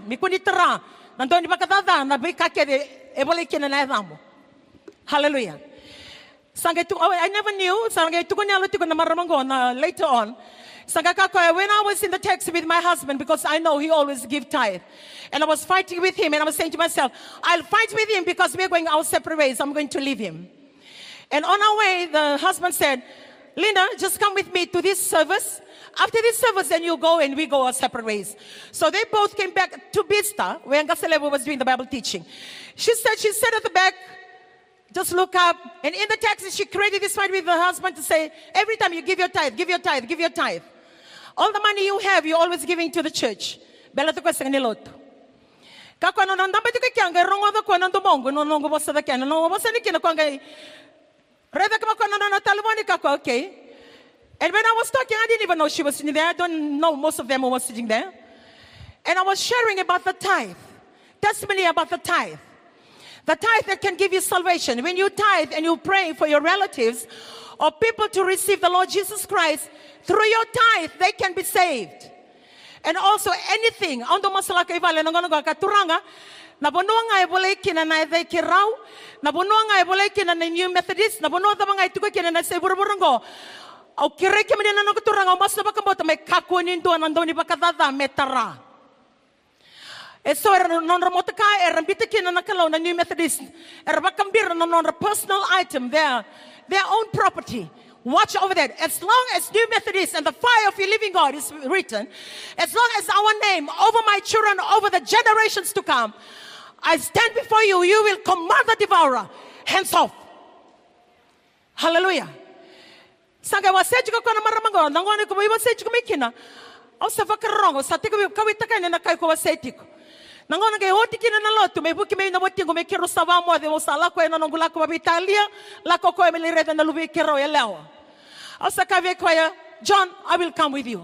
Speaker 2: Hallelujah. I never knew. Later on, when I was in the taxi with my husband, because I know he always gives tithe, and I was fighting with him, and I was saying to myself, I'll fight with him because we're going our separate ways. I'm going to leave him. And on our way, the husband said, "Linda, just come with me to this service. After this service, then you go and we go our separate ways." So they both came back to Bicester, where Ngaselebo was doing the Bible teaching. She said, she sat at the back, just look up. And in the taxi, she created this fight with her husband to say, every time you give your tithe, give your tithe, give your tithe. All the money you have, you're always giving to the church. Bella to kwesa niloto. Kako no namba tu kyanga rongo da kwa ndo mongo no no bossa da kana no bossa ni kina kwanga. Reda kama kwa no no talmoni kako okay. And when I was talking, I didn't even know she was sitting there. I don't know most of them who was sitting there. And I was sharing about the tithe. Testimony about the tithe. The tithe that can give you salvation. When you tithe and you pray for your relatives or people to receive the Lord Jesus Christ, through your tithe, they can be saved. And also anything. Ando masala kay vale nangono ga katuranga. Nabono nga ebole kina na they kirau. Nabono nga ebole kina na New Methodist. Nabono da mga ituko kina na seburuburungo. Au kireke mene na katuranga mas na bakambota may kakunin do nando ni bakadada metara. So non remote ka er bita kina na kalaw na New Methodist. Er bakambir no non personal item there. Their own property. Watch over that. As long as New Methodist and the fire of your living God is written, as long as our name over my children, over the generations to come, I stand before you, you will command the devourer. Hands off. Hallelujah. Sanga waseji ko na maramango, nangone ko waseji ko mikina. Au sa vakarongo, sa tiko kawita na kai ko waseji ko. Nangona ke hoti kina na lotu me buki me na boti ngo me kero sava mo de osala ko na ngula ko Italia la ko ko me le reda na lubi kero ya lewa. Asa ka ve ko ya John, I will come with you.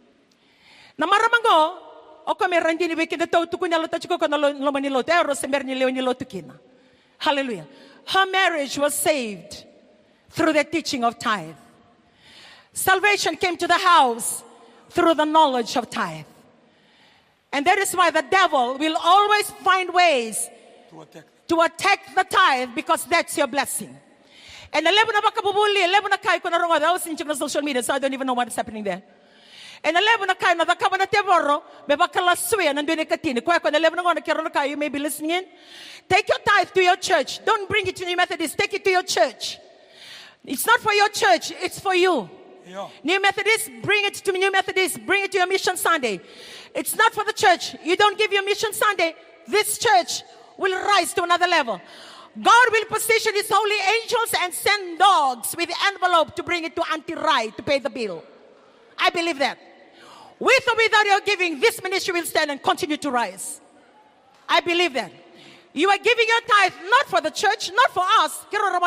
Speaker 2: Na maramango o ko me randi ni be kina to tu kunya lo tachiko ko na lo mani lo tero se mer ni le ni lo tukina. Hallelujah. Her marriage was saved through the teaching of tithe. Salvation came to the house through the knowledge of tithe. And that is why the devil will always find ways to attack, to attack the tithe, because that's your blessing. And eleven na bakabubuli, eleven na kai ko na rongo. I was in social media, so I don't even know what is happening there. And eleven na kai na the kaba na teboro, be bakala suya nandu ni katini. Kwa ko eleven na ko na kero na kai, you may be listening in. Take your tithe to your church. Don't bring it to New Methodist. Take it to your church. It's not for your church. It's for you. Yeah. New Methodist, bring it to New Methodist. Bring it to your Mission Sunday. It's not for the church. You don't give your Mission Sunday, this church will rise to another level. God will position his holy angels and send dogs with the envelope to bring it to Auntie Rai to pay the bill. I believe that. With or without your giving, this ministry will stand and continue to rise. I believe that. You are giving your tithe not for the church, not for us.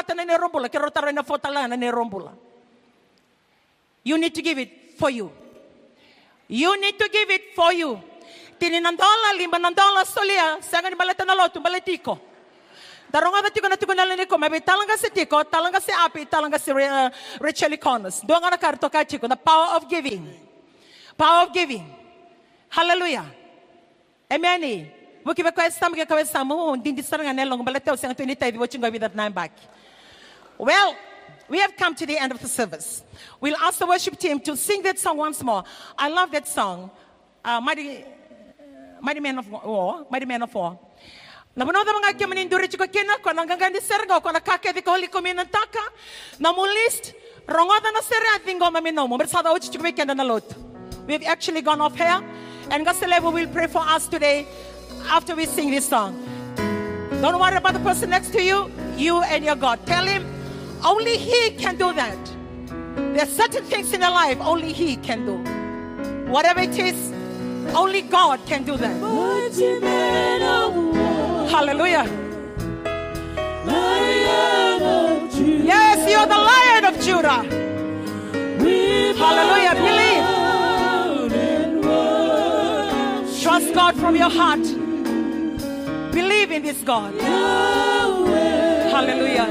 Speaker 2: You need to give it for you. You need to give it for you. Tininandola, limbanandola, solia, sangani balatanalo, tumbaletiko. Daronga tiko na tiko naliniko, maybe talanga si tiko, talanga si api, talanga si Rachel Connors. Doanga na karto ka tiko, the power of giving. Power of giving. Hallelujah. Amen. Buki ba kwesta mga kwesta mo, hindi saranga nelong balatao sa twenty tithe watching with that nine back. Well, we have come to the end of the service. We'll ask the worship team to sing that song once more. I love that song. Uh, Mighty, Mighty Man of War. Mighty Man of War. Nabuno da mga kaya maninduri chiko kina kwa nanggangandi serga kwa nakake di kohli kuminantaka na mulist rongoda na serga dingo mamino mo bersada uchi chiko weekend na lot. We've actually gone off here, and Gastelevo will pray for us today after we sing this song. Don't worry about the person next to you. You and your God. Tell him only he can do that. There are certain things in your life only he can do. Whatever it is, only God can do that. Hallelujah. Yes, you're the Lion of Judah. Hallelujah. Believe. Trust God from your heart. Believe in this God. Hallelujah.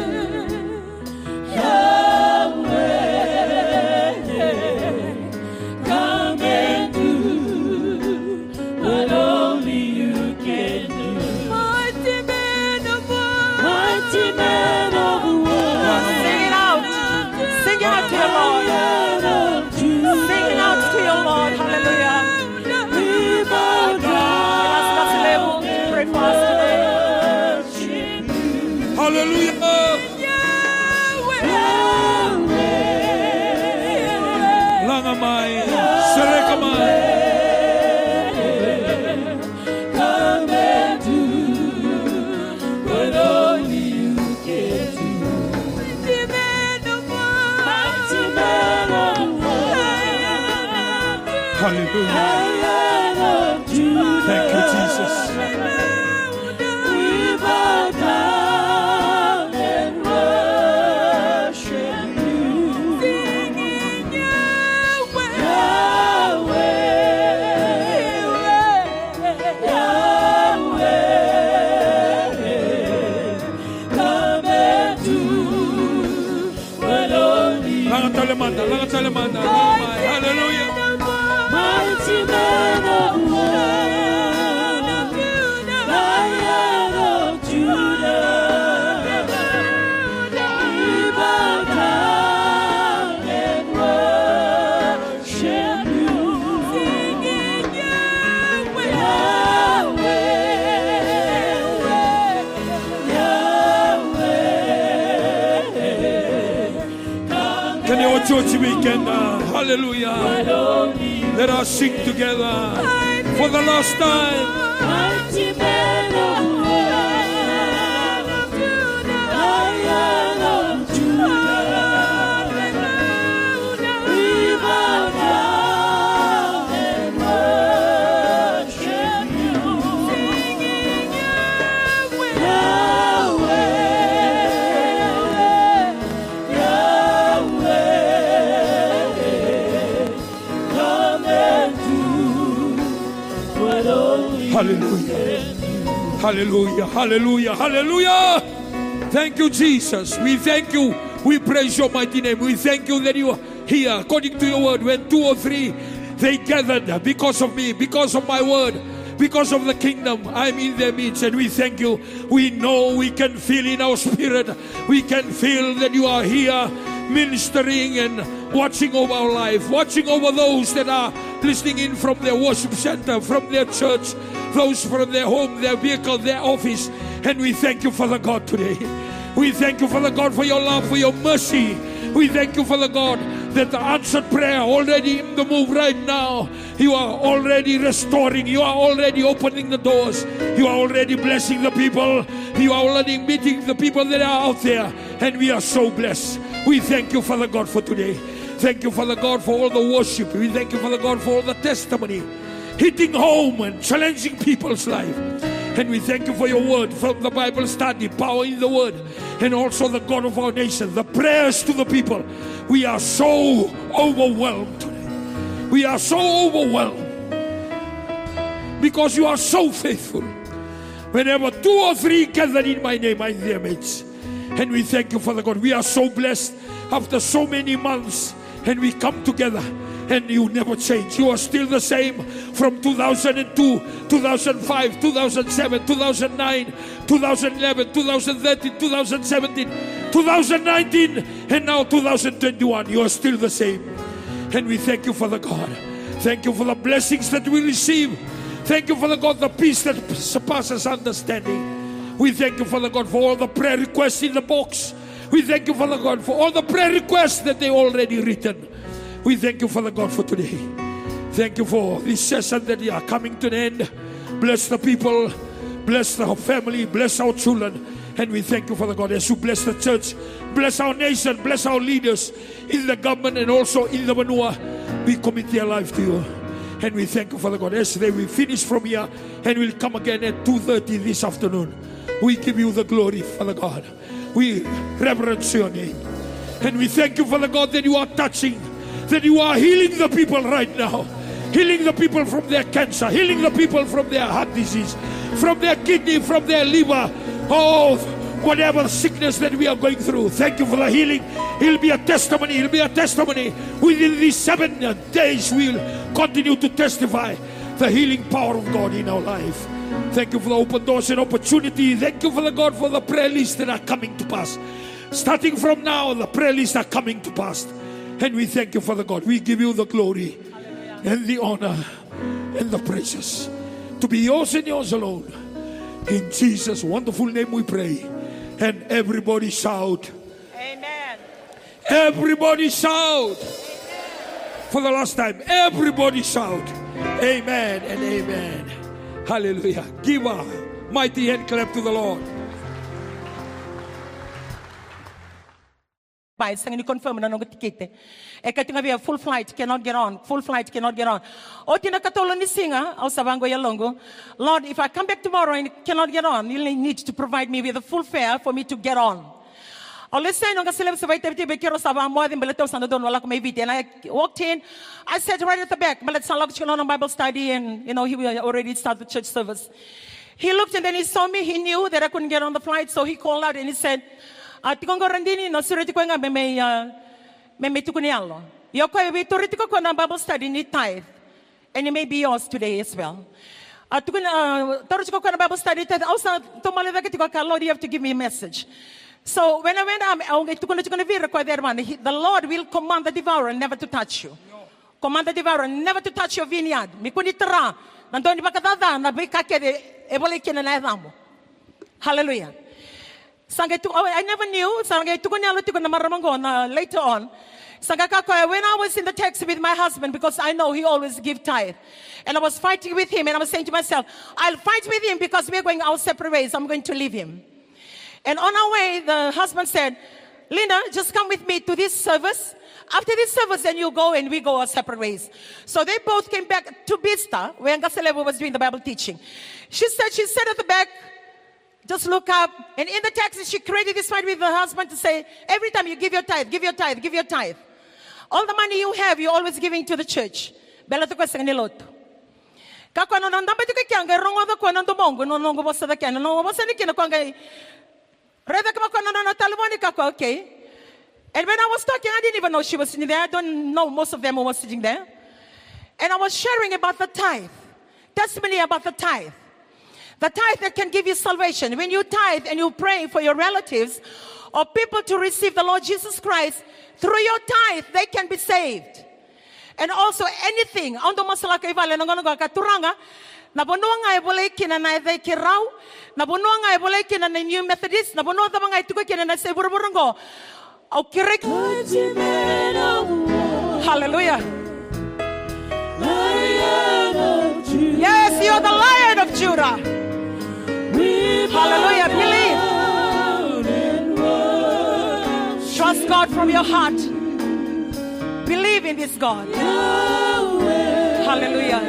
Speaker 2: Come and do what only you can do. Mighty man of war. Mighty man of war. Sing it out. Sing it out to your Lord. Sing it out to your Lord. Hallelujah. We bow down. Pray for us today. Hallelujah. Langamai, Serekamai. Come and do what only you can.
Speaker 1: Hallelujah. Thank you, Jesus. Hallelujah. Mighty man of war, Lion of Judah, we bow down and worship you, singing Yahweh, Yahweh, Yahweh. Can you watch church weekend? Uh, hallelujah. Let us sing together for the last time. Mighty man of war, Lion of Judah, we bow down and worship you, singing Yahweh, Hallelujah. Hallelujah. Hallelujah. Hallelujah. Thank you, Jesus. We thank you. We praise your mighty name. We thank you that you are here according to your word. When two or three they gathered because of me, because of my word, because of the kingdom, I'm in their midst. And we thank you. We know, we can feel in our spirit, we can feel that you are here ministering and watching over our life, watching over those that are listening in from their worship center, from their church, those from their home, their vehicle, their office. And we thank you, Father God, today. We thank you, Father God, for your love, for your mercy. We thank you, Father God, that the answered prayer already in the move right now. You are already restoring. You are already opening the doors. You are already blessing the people. You are already meeting the people that are out there. And we are so blessed. We thank you, Father God, for today. Thank you, Father God, for all the worship. We thank you, Father God, for all the testimony, hitting home and challenging people's life. And we thank you for your word from the Bible study, power in the word, and also the God of our nation, the prayers to the people. We are so overwhelmed today. We are so overwhelmed because you are so faithful. Whenever two or three gathered in my name, I'm in their midst. And we thank you, Father God. We are so blessed after so many months, and we come together. And you never change. You are still the same from two thousand two, two thousand five, two thousand seven, two thousand nine, two thousand eleven, two thousand thirteen, two thousand seventeen, two thousand nineteen, and now two thousand twenty-one. You are still the same. And we thank you, Father God. Thank you for the blessings that we receive. Thank you, Father God, the peace that surpasses understanding. We thank you, Father God, for all the prayer requests in the box. We thank you, Father God, for all the prayer requests that they already written. We thank you, Father God, for today. Thank you for this session that we are coming to an end. Bless the people, bless our family, bless our children. And we thank you, Father God, as you bless the church, bless our nation, bless our leaders in the government and also in the manure. We commit their life to you. And we thank you, Father God, as they will finish from here and we'll come again at two thirty this afternoon. We give you the glory, Father God. We reverence your name. And we thank you, Father God, that you are touching, that you are healing the people right now. Healing the people from their cancer, healing the people from their heart disease, from their kidney, from their liver. Oh, whatever sickness that we are going through. Thank you for the healing. It'll be a testimony. It'll be a testimony. Within these seven days, we'll continue to testify the healing power of God in our life. Thank you for the open doors and opportunity. Thank you, Father God, for the prayer lists that are coming to pass. Starting from now, the prayer lists are coming to pass. And we thank you, Father God. We give you the glory and the honor and the praises to be yours and yours alone. In Jesus' wonderful name we pray. And everybody shout.
Speaker 2: Amen.
Speaker 1: Everybody shout. Amen. For the last time, everybody shout. Amen and amen. Hallelujah. Give a mighty hand clap to the Lord.
Speaker 2: Flight, sang ni confirm na nung tikete. E katinga via full flight cannot get on, full flight cannot get on. O tina katolo ni singa, au savango yalongo. Lord, if I come back tomorrow and cannot get on, you need to provide me with a full fare for me to get on. O let's say nung kasilem sa vaite viti bekero sa vang mo din balato sa don wala ko may viti. And I walked in, I sat right at the back. Balat sa log chikon on Bible study, and you know he already started church service. He looked and then he saw me. He knew that I couldn't get on the flight, so he called out and he said, "Ati kong gorandini no sureti ko nga me me me me tukunialo. Yo ko e toriti ko ko na Bible study ni tithe, and it may be yours today as well. Ati ko na toriti ko ko na Bible study tithe. Also, tomale da kiti ko ka Lord, you have to give me a message." So when I went am au ngai tukuna tukuna vir ko there man, the Lord will command the devourer never to touch you. Command the devourer never to touch your vineyard. Mi kuni tara nandoni bakadada na be kakede e bole kina na damo. Hallelujah. Oh, I never knew. Later on, when I was in the taxi with my husband, because I know he always gives tithe, and I was fighting with him, and I was saying to myself, I'll fight with him because we're going our separate ways. I'm going to leave him. And on our way, the husband said, "Linda, just come with me to this service. After this service, then you go and we go our separate ways." So they both came back to Bista, where Ngaselevo was doing the Bible teaching. She said, she sat at the back, just look up, and in the taxi, she created this fight with her husband to say, every time you give your tithe, give your tithe, give your tithe. All the money you have, you're always giving to the church. Bela to kwesa niloto. Kako no nanda betu kyanga rongo da ko nando mongo no nongo bosa da kyanga no bosa ni kina kwanga. Reda kama ko no no talibani kako okay. And when I was talking, I didn't even know she was sitting there. I don't know most of them who was sitting there. And I was sharing about the tithe, testimony about the tithe. The tithe that can give you salvation. When you tithe and you pray for your relatives or people to receive the Lord Jesus Christ, through your tithe, they can be saved. And also anything. Ando masala ka ibale nang nga katuranga. Nabuno nga ibole kina na they kiraw. Nabuno nga ibole kina na New Methodist. Nabuno ta mga ituko kina na sa burburungo. O kirek. Hallelujah. Yes, you're the Lion of Judah. Hallelujah. Believe. Trust God from your heart. Believe in this God. Hallelujah.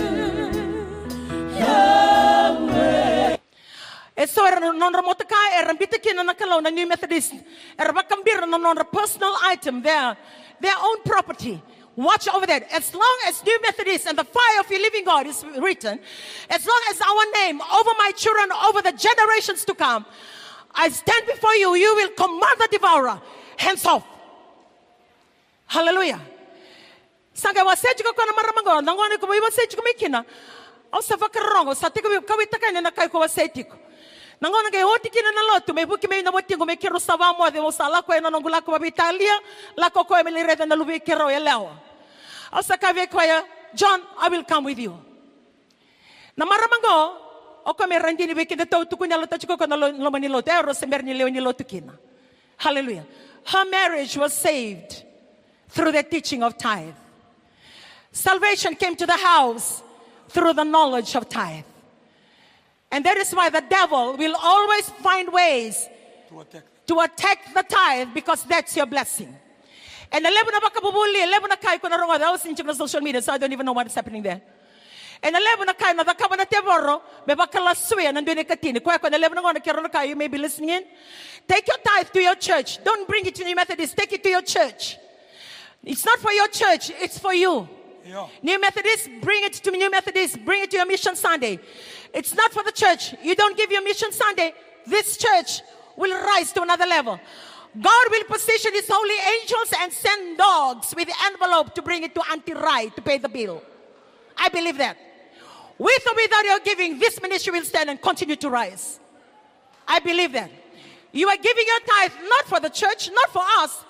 Speaker 2: E so era non ramotaka era bitaki na nakalaw na New Methodist. Era bakambir na non personal item there, their own property. Watch over that. As long as New Methodist and the fire of your living God is written, as long as our name over my children, over the generations to come, I stand before you, you will command the devourer, hands off. Hallelujah. Sanga waseju ko na maramango, nangone ko waseju ko mikina. Au sa vakarongo, sa tiko kawitaka na kai ko waseju ko. Nangona ke hoti kina na lotu me buki me na botingo me kero savamo de osala ko na ngula ko babitalia la ko ko me reda na lubi kero yelewa. Asa ka ve ko ya John, I will come with you. Na maramango o ko me randini be kina to tukunya lo tachiko ko na lo mani lo tero sember ni leo ni lo tukina. Hallelujah. Her marriage was saved through the teaching of tithe. Salvation came to the house through the knowledge of tithe. And that is why the devil will always find ways to attack, to attack the tithe, because that's your blessing. And eleven bakabubuli, eleven kai ko na rongo. I was in social media, so I don't even know what is happening there. And eleven kai na dakaba na teboro, be bakala suya nandun katini. Kwa ko eleven na kero kai, you may be listening in. Take your tithe to your church. Don't bring it to New Methodist. Take it to your church. It's not for your church. It's for you. Yeah. New Methodist, bring it to New Methodist. Bring it to your Mission Sunday. It's not for the church. You don't give your Mission Sunday, this church will rise to another level. God will position his holy angels and send dogs with the envelope to bring it to Auntie Rai to pay the bill. I believe that. With or without your giving, this ministry will stand and continue to rise. I believe that. You are giving your tithe not for the church, not for us.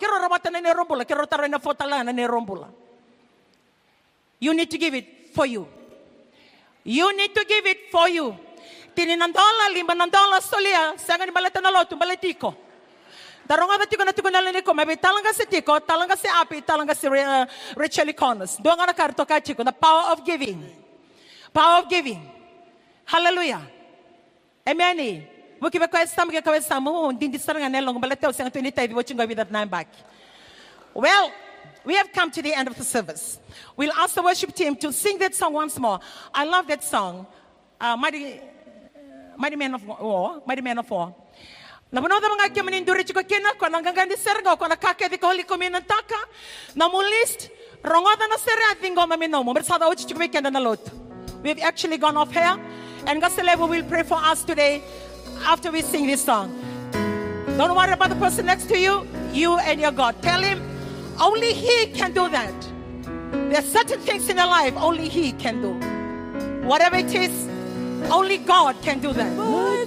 Speaker 2: You need to give it for you. You need to give it for you. Tininandola, limbanandola, solia, sanga ni baleta na lotu, baletiko. Daronga da tiko na tiko na leniko, mabe talanga si tiko, talanga si api, talanga si Rachel Connors. Doanga na karto ka tiko, the power of giving. Power of giving. Hallelujah. Amen. Porque vai conhecer que conhecer mo hindi di sarang anelong balatao sa twenty thirty watching go with that nine back. Well, we have come to the end of the service. We'll ask the worship team to sing that song once more. I love that song. Uh, Mighty, Mighty Man of War, Mighty Man of War. Nabuno da mga kaya maninduri chiko kina ko nang gangandi serga ko nakaka di ko holi ko minantaka na mo list rongoda na serra tingo mamino mo bersada uchi chiko weekend na lot. We've actually gone off here, and Gaselevo will pray for us today after we sing this song. Don't worry about the person next to you. You and your God. Tell him only He can do that. There's certain things in your life only He can do. Whatever it is, only God can do that.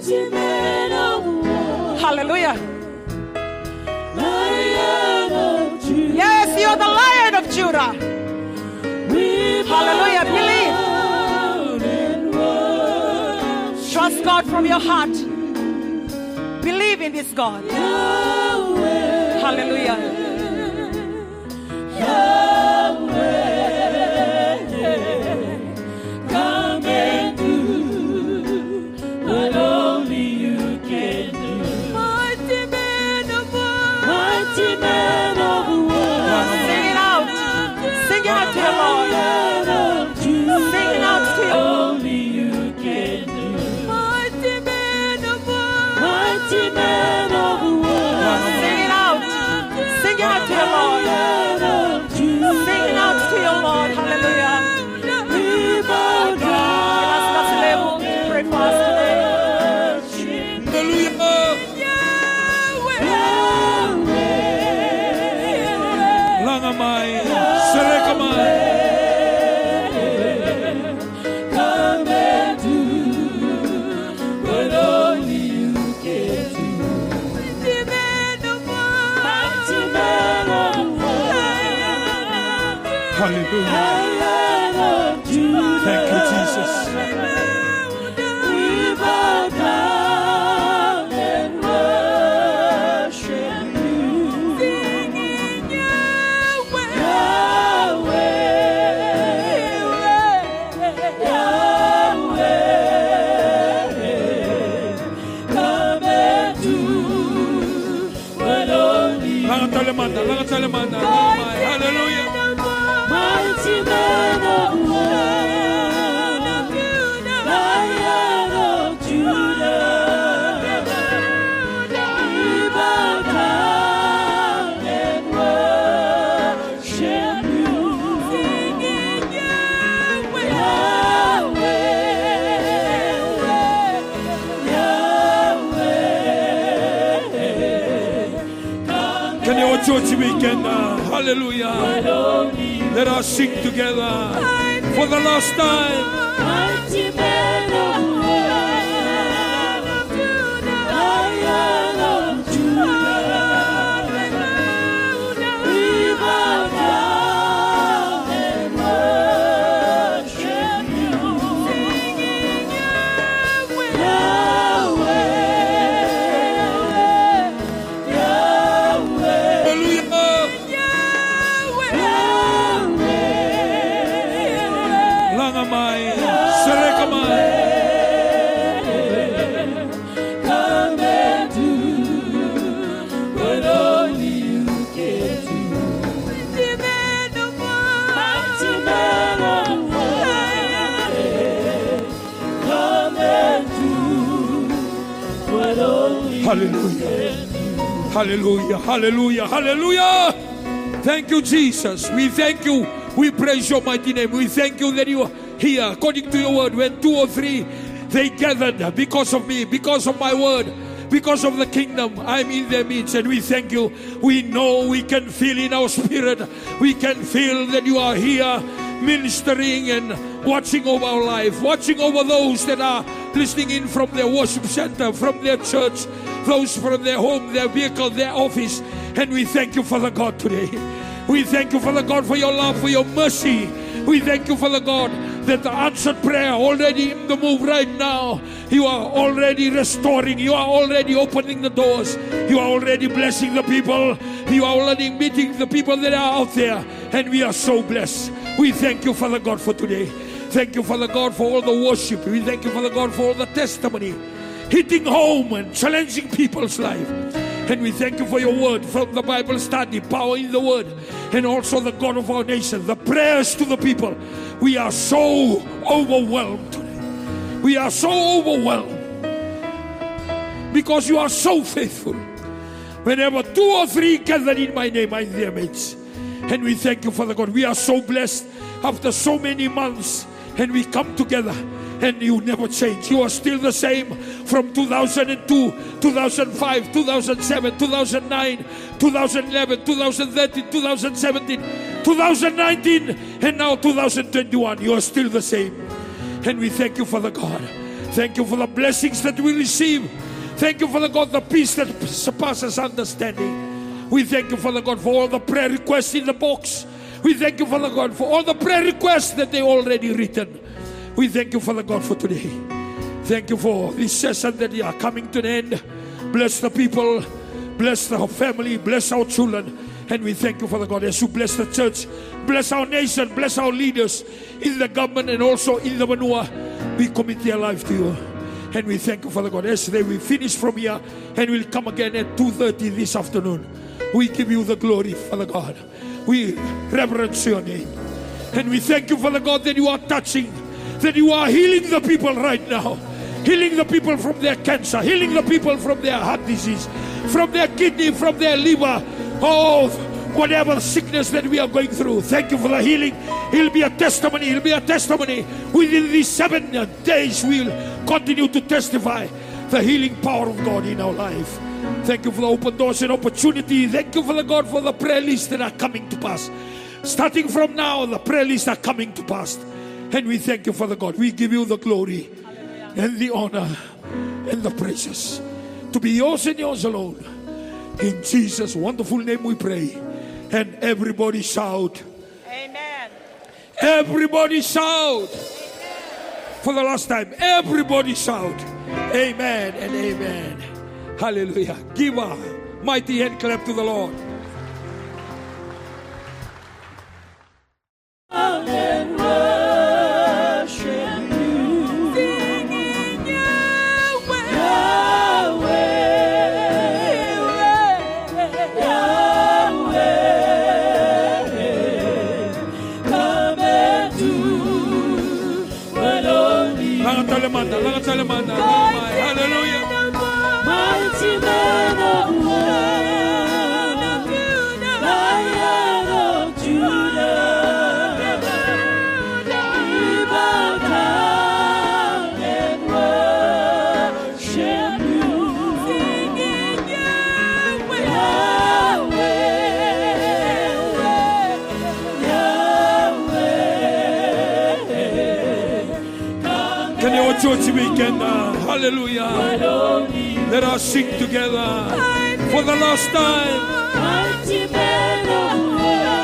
Speaker 2: Hallelujah. Yes, you're the Lion of Judah. Hallelujah. Believe. Trust God from your heart. Believe in this God. Hallelujah. Come and do what only you can do. Mighty man of war. Mighty man of war. Sing it out. Sing it out to the Lord. Sing it out to Him. Only you can do. Mighty man of war. Mighty man of war. Sing it out. Sing it out to the Lord. Sing it out to your Lord. Hallelujah. We bow down. Let's not level. Pray for us today. Hallelujah.
Speaker 1: Langamai, Serekamai.
Speaker 2: Come and do what only you can do. Mighty man of war. Mighty man of war.
Speaker 1: Hallelujah. Thank you, Jesus.
Speaker 2: We bow down and worship you. Singing Yahweh, Yahweh, Yahweh. Come and do what only you can do.
Speaker 1: Hallelujah.
Speaker 2: Mighty man of war, Lion of Judah, we bow down and worship you, singing Yahweh, Yahweh, Yahweh.
Speaker 1: Can you church weekend? Uh, hallelujah. Let us sing together for the last time.
Speaker 2: Mighty man of war, Lion of Judah, we bow down and worship you, singing Yahweh, Yahweh, Yahweh.
Speaker 1: Langamai, Serekamai.
Speaker 2: Come and do what only you can do. Mighty man of war, mighty man of war. Come and do what only
Speaker 1: Hallelujah.
Speaker 2: you can do.
Speaker 1: Hallelujah. Hallelujah. Hallelujah. Thank you, Jesus. We thank you. We praise your mighty name. We thank you that you are here according to your word. When two or three they gathered because of me, because of my word, because of the kingdom, I'm in their midst, and we thank you. We know, we can feel in our spirit, we can feel that you are here ministering and watching over our life, watching over those that are listening in from their worship center, from their church, those from their home, their vehicle, their office. And we thank you, Father God, today. We thank you, Father God, for your love, for your mercy. We thank you, Father God, that the answered prayer already in the move right now. You are already restoring. You are already opening the doors. You are already blessing the people. You are already meeting the people that are out there. And we are so blessed. We thank you, Father God, for today. Thank you, Father God, for all the worship. We thank you, Father God, for all the testimony. hitting home and challenging people's life. And we thank you for your word from the Bible study, power in the word, and also the God of our nation, the prayers to the people. We are so overwhelmed today. We are so overwhelmed because you are so faithful. Whenever two or three gathered in my name, I'm their midst. And we thank you, Father God. We are so blessed after so many months, and we come together. And you never change. You are still the same from two thousand two, two thousand five, two thousand seven, two thousand nine, two thousand eleven, two thousand thirteen, two thousand seventeen, two thousand nineteen, and now two thousand twenty-one. You are still the same. And we thank you, Father God. Thank you for the blessings that we receive. Thank you, Father God, the peace that surpasses understanding. We thank you, Father God, for all the prayer requests in the box. We thank you, Father God, for all the prayer requests that they already written. We thank you, Father God, for today. Thank you for this session that we are coming to the end. Bless the people, bless our family, bless our children. And we thank you, Father God, as you bless the church, bless our nation, bless our leaders in the government and also in the manure. We commit their life to you. And we thank you, Father God, as they will finish from here and will come again at two thirty this afternoon. We give you the glory, Father God. We reverence your name. And we thank you, Father God, that you are touching, that you are healing the people right now. Healing the people from their cancer, healing the people from their heart disease, from their kidney, from their liver. Oh, whatever sickness that we are going through. Thank you for the healing. It'll be a testimony. It'll be a testimony. Within these seven days, we'll continue to testify the healing power of God in our life. Thank you for the open doors and opportunity. Thank you for the God for the prayer lists that are coming to pass. Starting from now, the prayer lists are coming to pass. And we thank you, Father God. We give you the glory and the honor and the praises to be yours and yours alone. In Jesus' wonderful name we pray. And everybody shout.
Speaker 2: Amen.
Speaker 1: Everybody shout. Amen. For the last time, everybody shout. Amen and amen. Hallelujah. Give a mighty hand clap to the Lord.
Speaker 3: And worship you, singing Yahweh, Yahweh, Yahweh. Come and do what only you can.
Speaker 1: Hallelujah.
Speaker 3: Mighty man of war, Lion of Judah.
Speaker 1: Church weekend, uh, hallelujah. Let us sing together for the last time.
Speaker 3: Mighty man of war,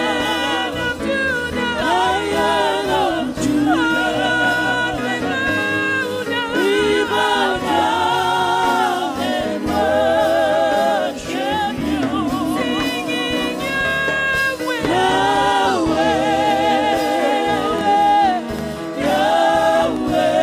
Speaker 3: Lion of Judah, we bow down and worship you, singing Yahweh, Yahweh, Yahweh.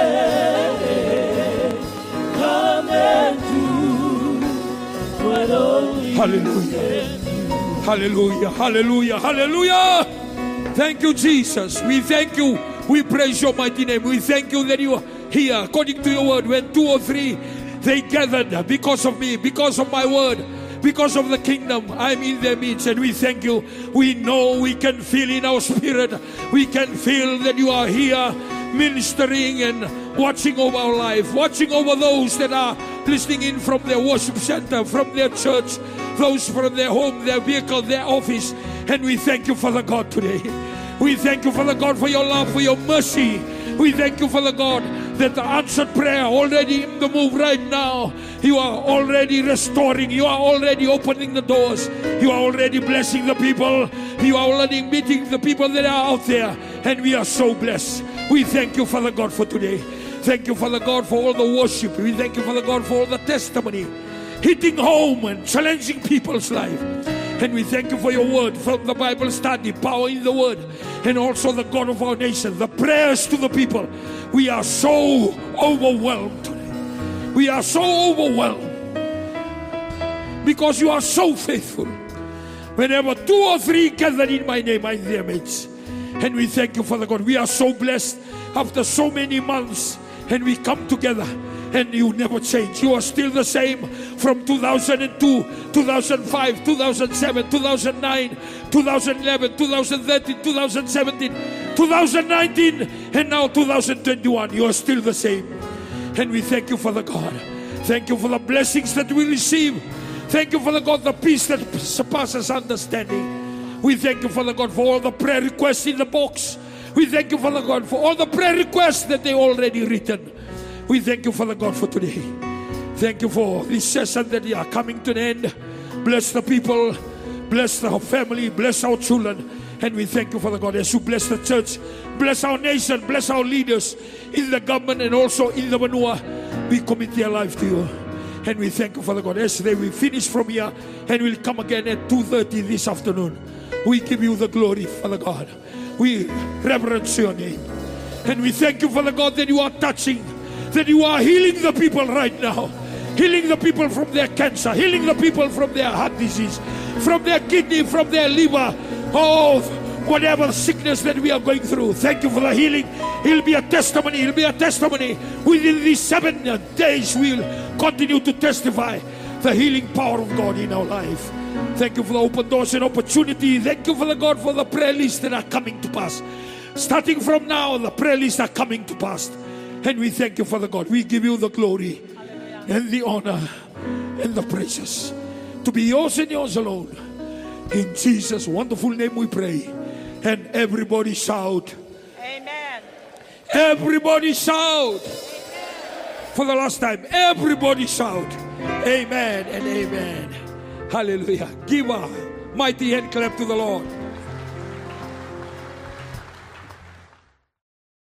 Speaker 1: Hallelujah. Hallelujah. Hallelujah. Hallelujah. Thank you, Jesus. We thank you. We praise your mighty name. We thank you that you are here according to your word. When two or three they gathered because of me, because of my word, because of the kingdom, I'm in their midst. And we thank you. We know, we can feel in our spirit, we can feel that you are here ministering and watching over our life, watching over those that are listening in from their worship center, from their church, those from their home, their vehicle, their office. And we thank you, Father God, today. We thank you, Father God, for your love, for your mercy. We thank you, Father God, that the answered prayer already in the move right now. You are already restoring. You are already opening the doors. You are already blessing the people. You are already meeting the people that are out there. And we are so blessed. We thank you, Father God, for today. Thank you, Father God, for all the worship. We thank you, Father God, for all the testimony, hitting home and challenging people's life. And we thank you for your word from the Bible study, power in the word, and also the God of our nation, the prayers to the people. We are so overwhelmed today. We are so overwhelmed because you are so faithful. Whenever two or three gathered in my name, I am their midst. And we thank you, Father God. We are so blessed after so many months, and we come together, and you never change. You are still the same from two thousand two, two thousand five, two thousand seven, two thousand nine, two thousand eleven, two thousand thirteen, two thousand seventeen, two thousand nineteen, and now two thousand twenty-one. You are still the same. And we thank you, Father God. Thank you for the blessings that we receive. Thank you, Father God, the peace that surpasses understanding. We thank you, Father God, for all the prayer requests in the box. We thank you, Father God, for all the prayer requests that they already written. We thank you, Father God, for today. Thank you for this session that we are coming to an end. Bless the people, bless our family, bless our children. And we thank you, Father God, as you bless the church, bless our nation, bless our leaders in the government and also in the manure. We commit their life to you. And we thank you, Father God, as they will finish from here and will come again at two thirty this afternoon. We give you the glory, Father God. We reverence your name. And we thank you, Father God, that you are touching, that you are healing the people right now. Healing the people from their cancer, healing the people from their heart disease, from their kidney, from their liver. Oh, whatever sickness that we are going through. Thank you for the healing. It'll be a testimony. It'll be a testimony. Within these seven days, we'll continue to testify the healing power of God in our life. Thank you for the open doors and opportunity. Thank you, Father God, for the prayer lists that are coming to pass. Starting from now, the prayer lists are coming to pass. And we thank you, Father God. We give you the glory and the honor and the praises to be yours and yours alone. In Jesus' wonderful name we pray. And everybody shout.
Speaker 2: Amen.
Speaker 1: Everybody shout. For the last time, everybody shout. Amen and amen. Hallelujah. Give a mighty hand clap to the Lord.